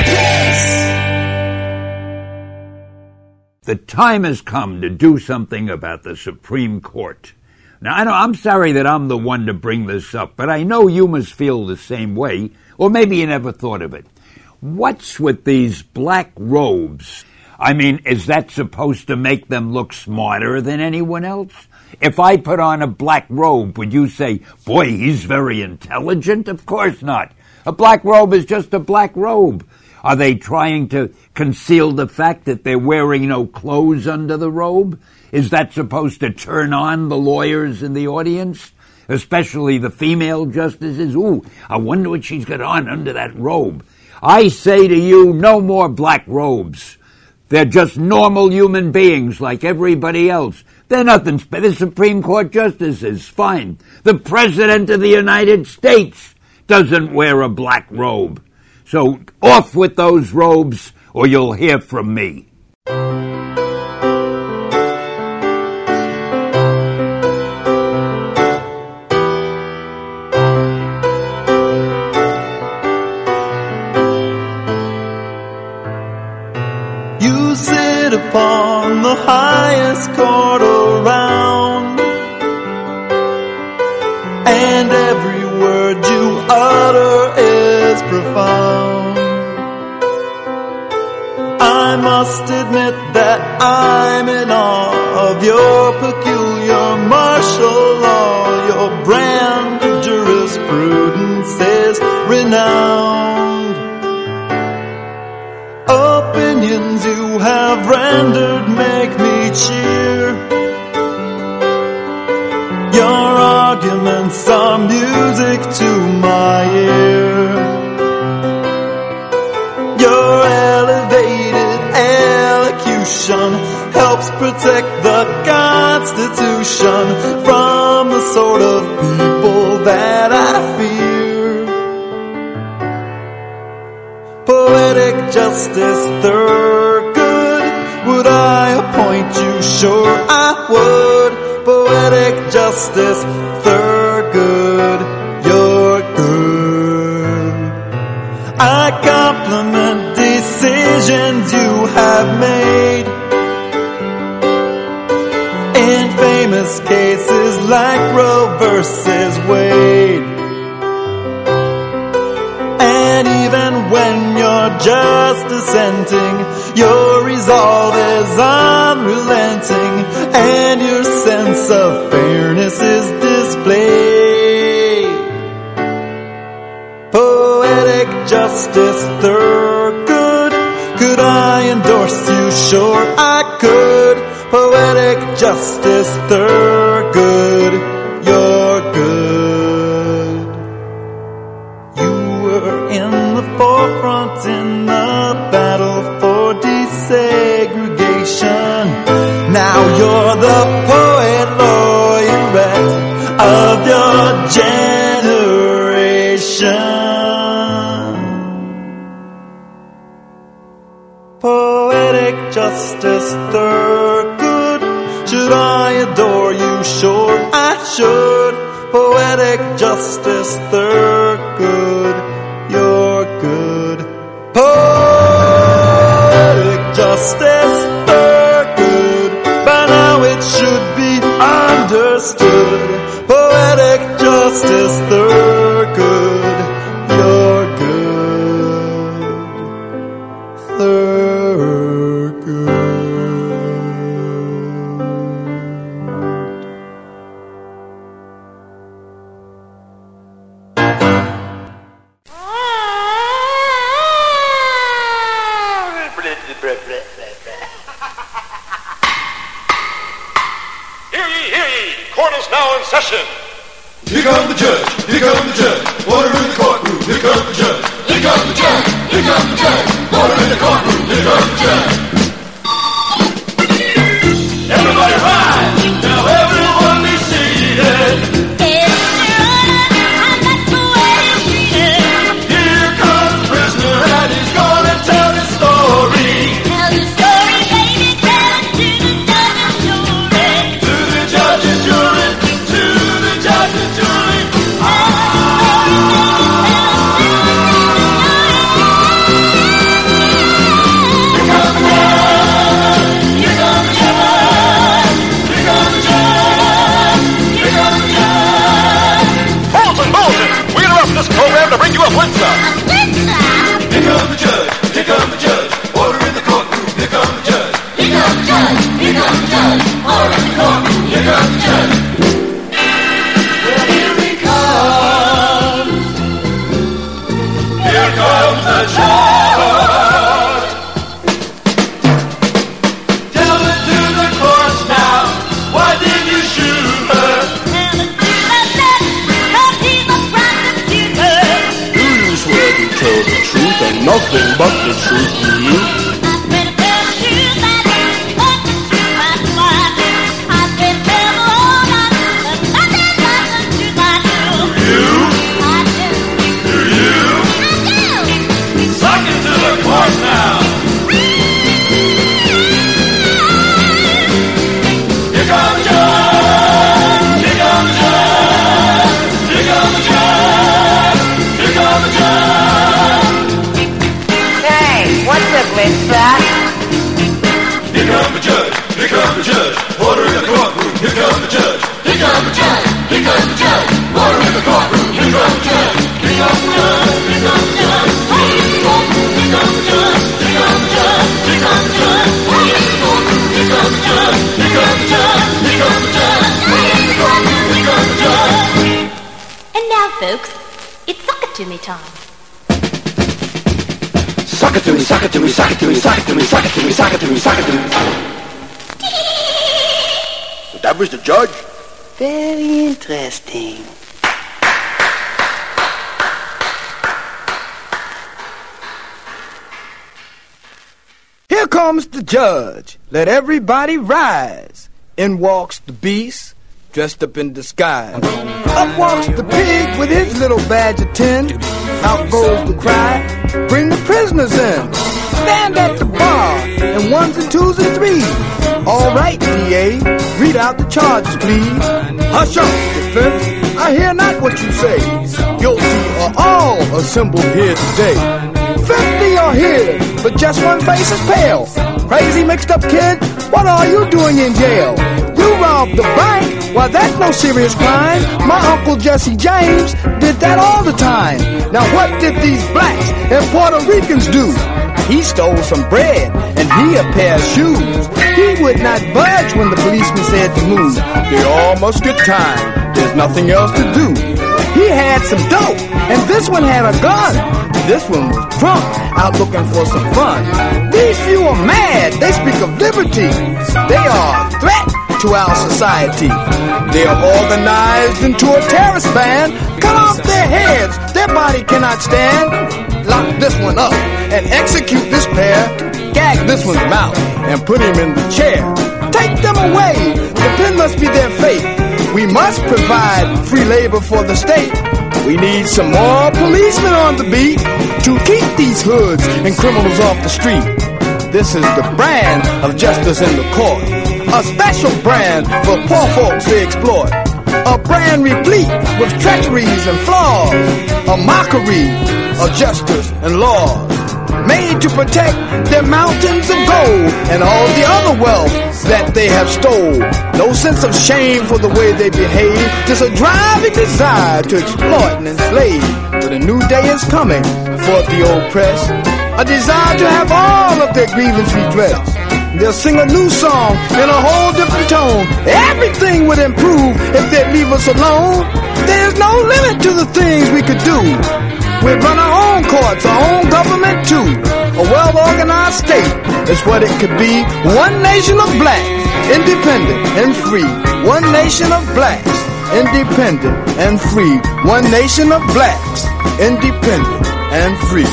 case. The time has come to do something about the Supreme Court. Now, I know, I'm sorry that I'm the one to bring this up, but I know you must feel the same way, or maybe you never thought of it. What's with these black robes? I mean, is that supposed to make them look smarter than anyone else? If I put on a black robe, would you say, boy, he's very intelligent? Of course not. A black robe is just a black robe. Are they trying to conceal the fact that they're wearing no clothes under the robe? Is that supposed to turn on the lawyers in the audience, especially the female justices? Ooh, I wonder what she's got on under that robe. I say to you, no more black robes. They're just normal human beings like everybody else. They're nothing special. The Supreme Court justices, fine. The President of the United States doesn't wear a black robe. So off with those robes, or you'll hear from me. You sit upon the highest court around, and every word you utter is profound. I must admit that I'm in awe of your peculiar martial law. Your brand of jurisprudence is renowned. Opinions you have rendered make me cheer. Your arguments are music to my ear. Your elevated elocution helps protect the Constitution from the sort of people that I fear. Poetic Justice Thurgood, would I appoint you? Sure I would. Poetic Justice Thurgood, you're good. I compliment decisions you have made in famous cases like Roe versus Wade. And even when you're just dissenting, Your resolve is unrelenting, and your sense of fairness is displayed. Poetic justice, Thurgood, could I endorse you? Sure I could. Poetic justice, Thurgood, you're good. You were in the forefront in the battle for desegregation. Now you're the poet laureate of your generation. Poetic justice, Thurgood, should I adore you? Sure I should. Poetic justice, Thurgood, you're good. Poetic justice, Thurgood, by now it should be understood. Poetic justice, Thurgood, you're good. Thurgood. Hear ye, hear ye! Court is now in session. Here comes the judge, here comes the judge, order in the courtroom, here comes the judge, here comes the judge, here comes the judge, order in the courtroom, here comes the judge. Everybody rise! Now everyone be seated. Here comes the prisoner and he's gonna tell his story. Tell the story, baby, tell it to the judge and jury. To the judge and jury, to the judge and jury. Here comes the judge, here comes the judge, here comes the judge, here comes the judge. Bolton, Bolton, we interrupt this program to bring you a blitzer. Here comes the judge, here comes the judge, order in the courtroom, here comes the judge. Here comes the judge, here comes the judge, order in the courtroom, here comes the judge. Well, here he comes. Here comes the judge. Tell it to the courts now. Why did you shoot her? Tell it to the judge, 'cause he's a prosecutor. Do you swear to tell the truth and nothing but the truth, do you? I swear to tell the truth, I do, but the truth I swear. I swear to tell the Lord I do, but nothing but the truth I do. You? I do. Do you? I do. Suck it to the court now. Here comes the judge. Here comes the judge. Here comes the judge. Here comes the judge. Hey, what's the blitzer? Here comes the judge, here comes the judge, order in the courtroom, here comes the judge. Here comes the judge, here comes the judge, order in the courtroom, here comes the judge. Here comes the judge, here comes the judge, order in the courtroom, here comes the judge. Here comes the judge, here comes the judge, order in the courtroom, here comes the judge. Here comes the judge, here comes the judge, order in the courtroom, here comes the judge. And now, folks, it's suck it to me time. Suck it to me, suck it to me, suck it to me, suck it to me, suck it to me, suck it to me, suck it to me. That was the judge? Very interesting. Here comes the judge. Let everybody rise. In walks the beast, dressed up in disguise. Up walks the pig with his little badge of tin. Out goes the cry, bring the prisoners in. Stand at the bar, and ones and twos and threes. All right, D A, read out the charges, please. Hush up, defense, I hear not what you say. Guilty are all assembled here today. Fifty are here, but just one face is pale. Crazy mixed up kid, what are you doing in jail? You robbed the bank? Why, that's no serious crime. My Uncle Jesse James did that all the time. Now what did these blacks and Puerto Ricans do? He stole some bread and he a pair of shoes. He would not budge when the policeman said to move. They all must get time. There's nothing else to do. He had some dope, and this one had a gun. This one was drunk, out looking for some fun. These few are mad. They speak of liberty. They are a threat to our society. They are organized into a terrorist band. Cut off their heads. Their body cannot stand. Lock this one up and execute this pair. Gag this one's mouth and put him in the chair. Take them away. The pen must be their fate. We must provide free labor for the state. We need some more policemen on the beat to keep these hoods and criminals off the street. This is the brand of justice in the court. A special brand for poor folks to exploit. A brand replete with treacheries and flaws. A mockery of justice and laws. Made to protect their mountains of gold and all the other wealth that they have stole. No sense of shame for the way they behave, just a driving desire to exploit and enslave. But a new day is coming for the oppressed, a desire to have all of their grievance redressed. They'll sing a new song in a whole different tone. Everything would improve if they'd leave us alone. There's no limit to the things we could do. We'd run our own courts, our own government too. A well-organized state is what it could be. One nation of blacks, independent and free. One nation of blacks, independent and free. One nation of blacks, independent and free.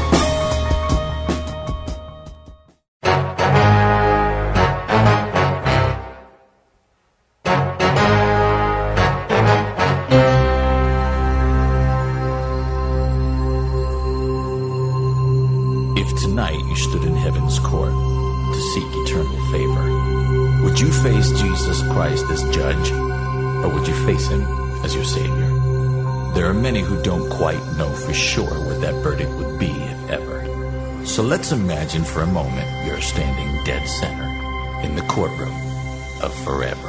So let's imagine for a moment you're standing dead center in the courtroom of forever.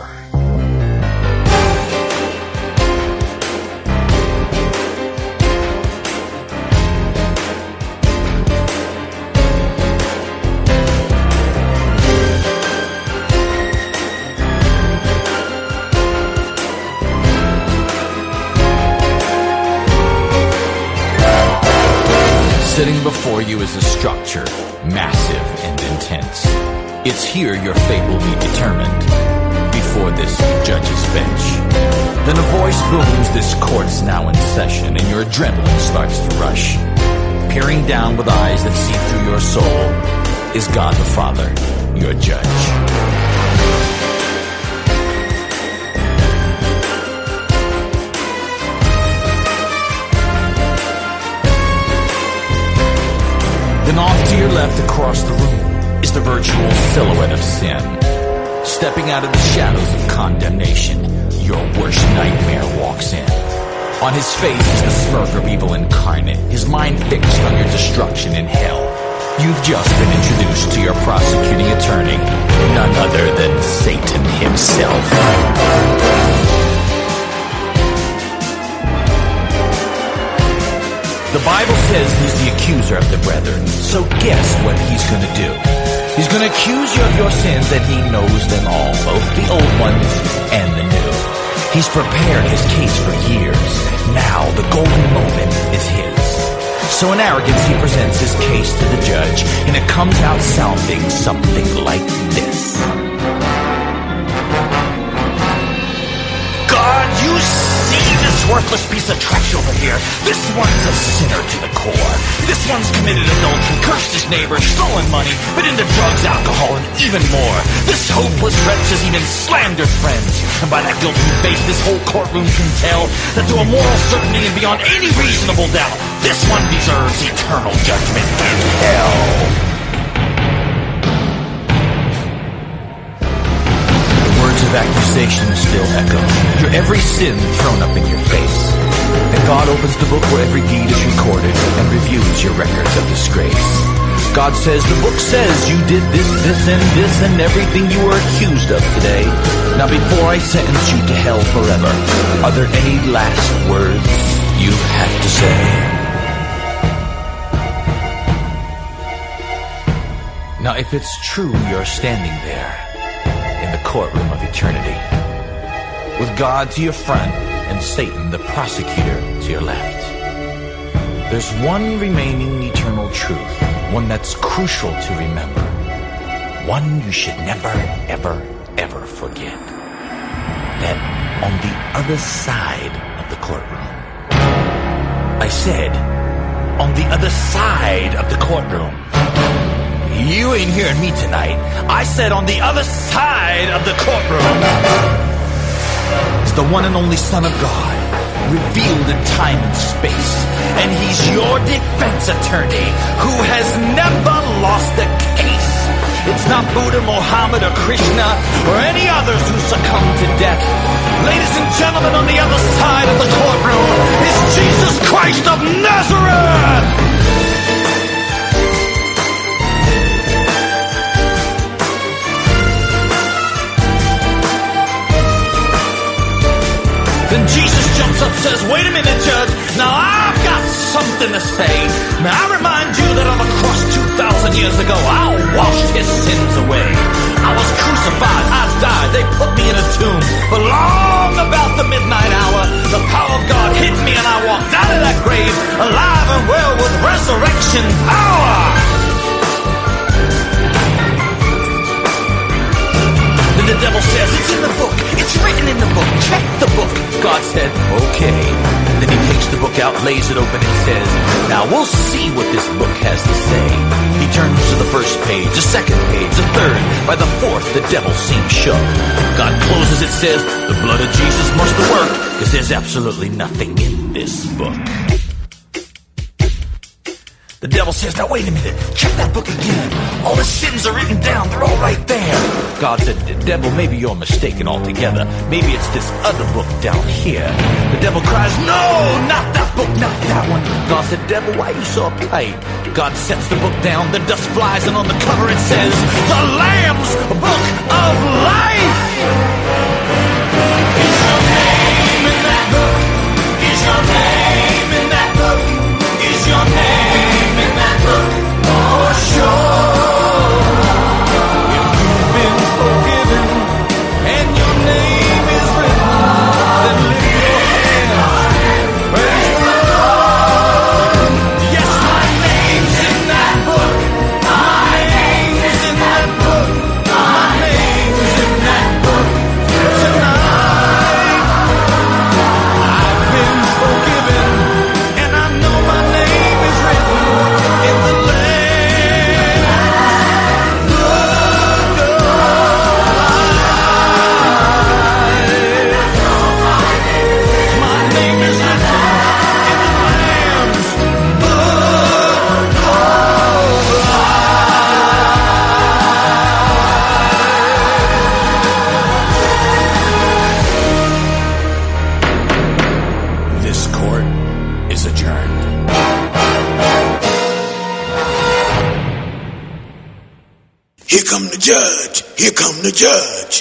Sitting before you is a structure, massive and intense. It's here your fate will be determined, before this judge's bench. Then a voice booms, this court's now in session, and your adrenaline starts to rush. Peering down with eyes that see through your soul is God the Father, your judge. Then off to your left across the room is the virtual silhouette of sin. Stepping out of the shadows of condemnation, your worst nightmare walks in. On his face is the smirk of evil incarnate, his mind fixed on your destruction in hell. You've just been introduced to your prosecuting attorney, none other than Satan himself. The Bible says he's the accuser of the brethren, so guess what he's going to do? He's going to accuse you of your sins, and he knows them all, both the old ones and the new. He's prepared his case for years. Now the golden moment is his. So in arrogance he presents his case to the judge, and it comes out sounding something like this. God, you see this worthless piece of trash over here? This one's a sinner to the core. This one's committed adultery, cursed his neighbor, stolen money, been into drugs, alcohol, and even more. This hopeless wretch has even slandered friends. And by that guilty face, this whole courtroom can tell that to a moral certainty and beyond any reasonable doubt, this one deserves eternal judgment in hell. Of accusation still echo, your every sin thrown up in your face. And God opens the book where every deed is recorded and reviews your records of disgrace. God says, the book says you did this, this, and this, and everything you were accused of today. Now before I sentence you to hell forever, are there any last words you have to say? Now, if it's true you're standing there in the courtroom of eternity, with God to your front and Satan, the prosecutor, to your left, there's one remaining eternal truth, one that's crucial to remember, one you should never, ever, ever forget. That on the other side of the courtroom, I said, on the other side of the courtroom, you ain't hearing me tonight. I said on the other side of the courtroom is the one and only Son of God, revealed in time and space. And he's your defense attorney who has never lost a case. It's not Buddha, Mohammed, or Krishna, or any others who succumbed to death. Ladies and gentlemen, on the other side of the courtroom is Jesus Christ of Nazareth! Then Jesus jumps up, says, wait a minute, Judge. Now I've got something to say. Now I remind you that on the cross two thousand years ago, I washed his sins away. I was crucified, I died, they put me in a tomb. But long about the midnight hour, the power of God hit me and I walked out of that grave, alive and well with resurrection power. The devil says, it's in the book. It's written in the book. Check the book. God said, okay. Then he takes the book out, lays it open, and says, now we'll see what this book has to say. He turns to the first page, the second page, the third. By the fourth, the devil seems shook. God closes it, says, the blood of Jesus must work, because there's absolutely nothing in this book. The devil says, now wait a minute, check that book again. All the sins are written down, they're all right there. God said, devil, maybe you're mistaken altogether. Maybe it's this other book down here. The devil cries, no, not that book, not that one. God said, devil, why are you so uptight? God sets the book down, the dust flies, and on the cover it says, the Lamb's Book of Life. Is your name in that book? Is your name in that book? Is your name in that book? For sure. If you've been forgiven and your name is written, then lift your hands. Praise the Lord. Yes, my name's in that book. My name's in that book. My name's in that book. Tonight, I've been forgiven and I know my name is written in the Lamb's Book of Life. My name is written in the Lamb's Book of Life. This court is adjourned. Here come the judge. Here come the judge.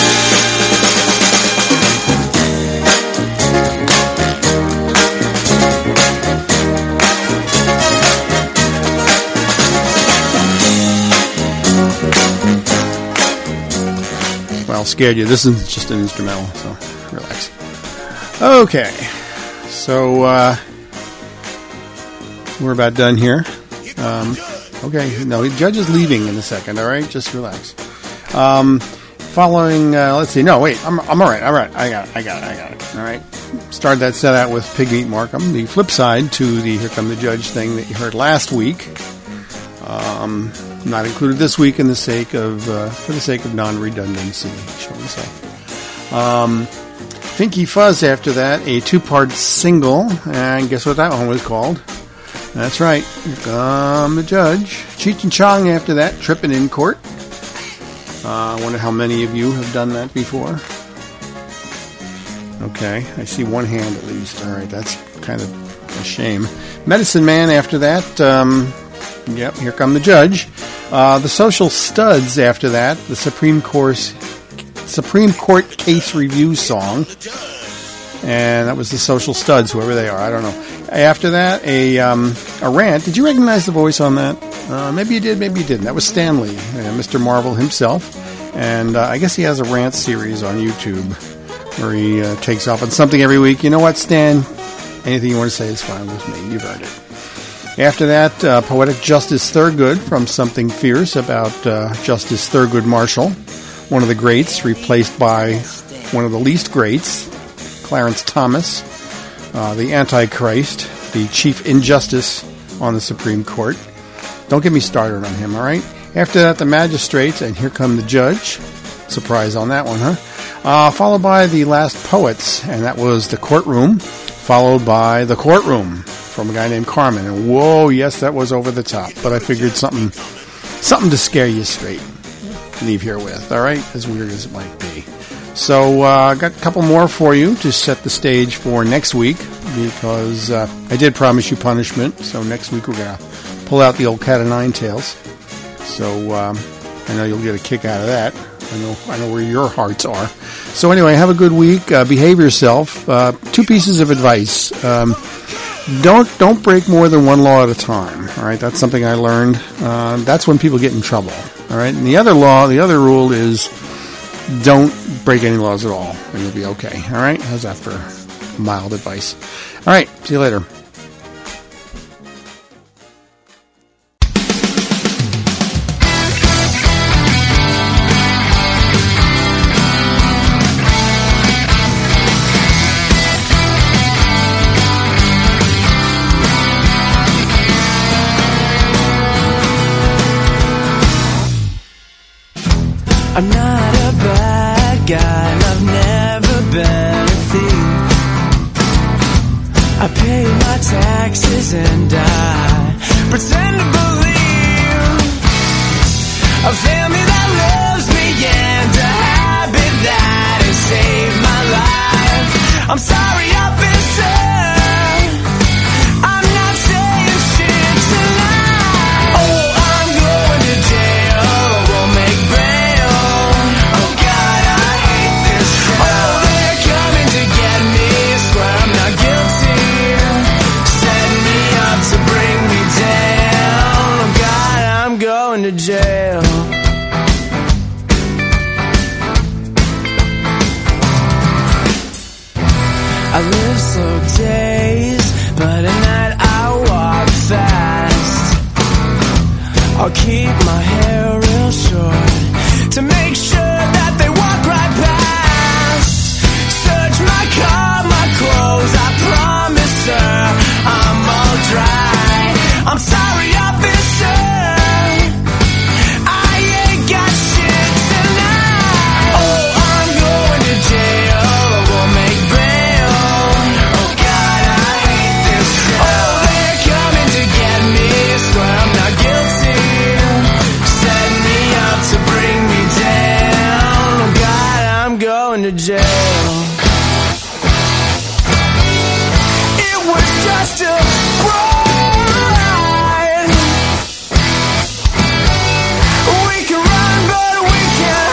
Well, scared you. This is just an instrumental, so relax. Okay, so uh, we're about done here. Um, okay, no, the judge is leaving in a second. All right, just relax. Um, following, uh, let's see. No, wait, I'm I'm all right. All right, I got it. I got it. I got it. All right. Started that set out with Pigmeat Markham. The flip side to the Here Come the Judge thing that you heard last week. Um, not included this week in the sake of uh, for the sake of non-redundancy, shall we say. Um, Finky Fuzz after that, a two-part single, and guess what that one was called? That's right, Here Come the Judge. Cheech and Chong after that, Trippin' in Court. Uh, I wonder how many of you have done that before. Okay, I see one hand at least. All right, that's kind of a shame. Medicine Man after that. Um, yep, Here Come the Judge. Uh, the Social Studs after that. The Supreme Court Supreme Court Case Review song. And that was the Social Studs, whoever they are. I don't know. After that, a um, a rant. Did you recognize the voice on that? Uh, maybe you did, maybe you didn't. That was Stan Lee, uh, Mister Marvel himself. And uh, I guess he has a rant series on YouTube where he uh, takes off on something every week. You know what, Stan? Anything you want to say is fine with me. You've earned it. After that, uh, Poetic Justice Thurgood from Something Fierce about uh, Justice Thurgood Marshall, one of the greats, replaced by one of the least greats, Clarence Thomas, uh, the Antichrist, the chief injustice on the Supreme Court. Don't get me started on him, all right? After that, the magistrates, and here come the judge. Surprise on that one, huh? Uh, followed by the last poets, and that was the courtroom, followed by the courtroom from a guy named Carmen. And whoa, yes, that was over the top, but I figured something, something to scare you straight. Leave here with, all right? As weird as it might be. So I uh, got a couple more for you to set the stage for next week, because uh, I did promise you punishment. So next week we're going to pull out the old cat of nine tails. So um, I know you'll get a kick out of that. I know I know where your hearts are. So anyway, have a good week. Uh, behave yourself. Uh, two pieces of advice. Um, don't don't break more than one law at a time. All right, that's something I learned. Uh, that's when people get in trouble. All right, and the other law, the other rule is don't break any laws at all, and you'll be okay. All right, how's that for mild advice? All right, see you later. I'm not a bad guy, and I've never been a thief. I pay my taxes and I pretend to believe a family that loves me and a habit that has saved my life. I'm sorry, officer, I'm not saying shit tonight. Oh, I'm going to jail, I won't make bail. To jail. I live slow days, but at night I walk fast. I'll keep my hair real short to make sure that they walk right past. Search my car, my clothes, I promise, sir, I'm all dry. I'm sorry, officer, to jail. It was just a ride. We can run, but we can't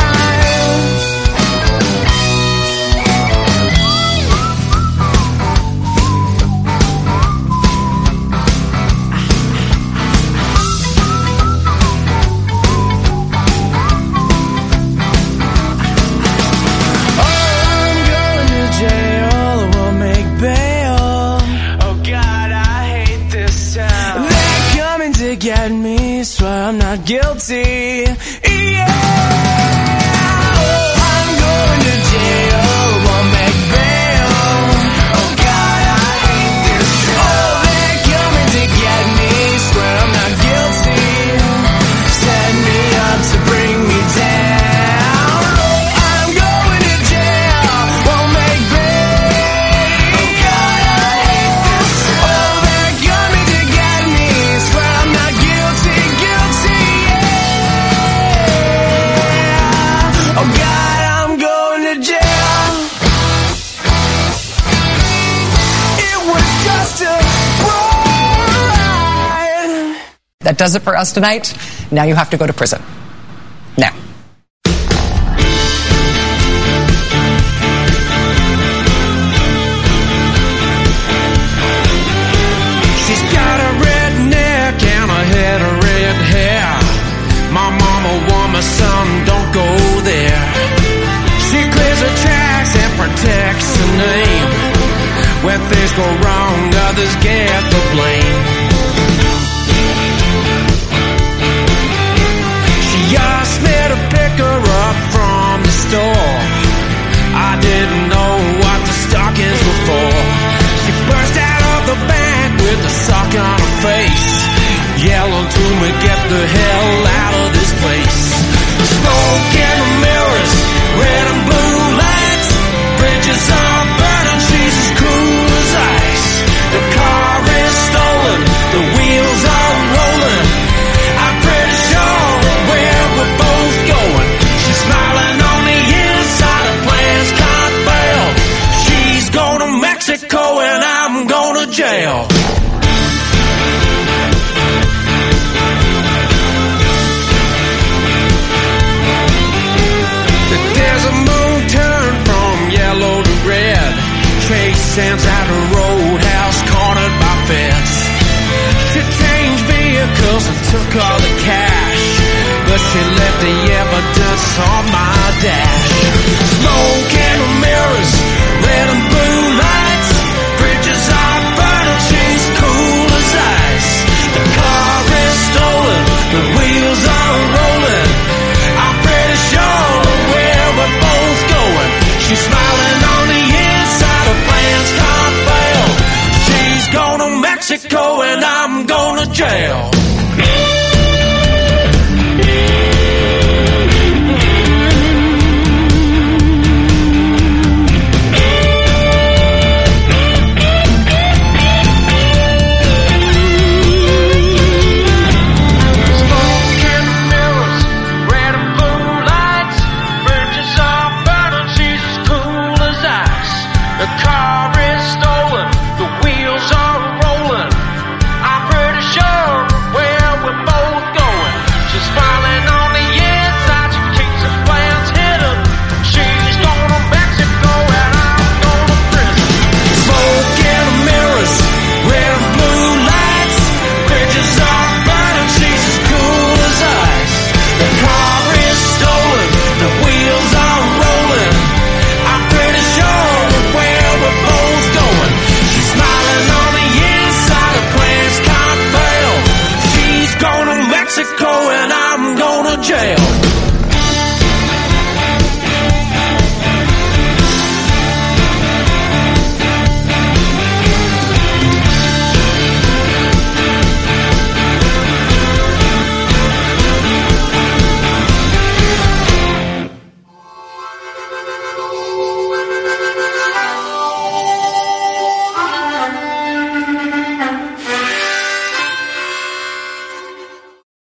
get me, swear I'm not guilty. Yeah, oh, I'm going to jail, won't make bail. Oh God, I hate this town. Oh, they're coming to get me, swear I'm not guilty. Set me up to bring me down. Oh, I'm going to jail, won't make bail. Oh God, I hate this town. Oh, they're coming to get me, swear I'm not guilty, guilty, yeah. Oh God, I'm going to jail. It was just a ride. That does it for us tonight. Now you have to go to prison. Now. She's got a redneck and a head of When things go wrong, others get the blame. She asked me to pick her up from the store. I didn't know what the stockings were for. She burst out of the bank with a sock on her face, yelled to me, get the hell out of this place. Smoke in the mirrors, red and blue lights, bridges are burning, she's as cool as ice. The car is stolen, the wheels are rolling, I'm pretty sure where we're both going. She's smiling on the inside, her plans can't fail. She's going to Mexico and I'm going to jail. There's a moon turn from yellow to red. Chase sends out a roadhouse cornered by fence. She changed vehicles and took all the cash, but she left the evidence on my dash. Smoke in the mirrors, red and blue lights, bridges are burning, she's cool as ice. The car is stolen, the wheels are rolling, I'm pretty sure where we're both going. She's smiling on the inside, her plans can't fail. She's going to Mexico and I'm going to jail. Mexico and I'm going to jail.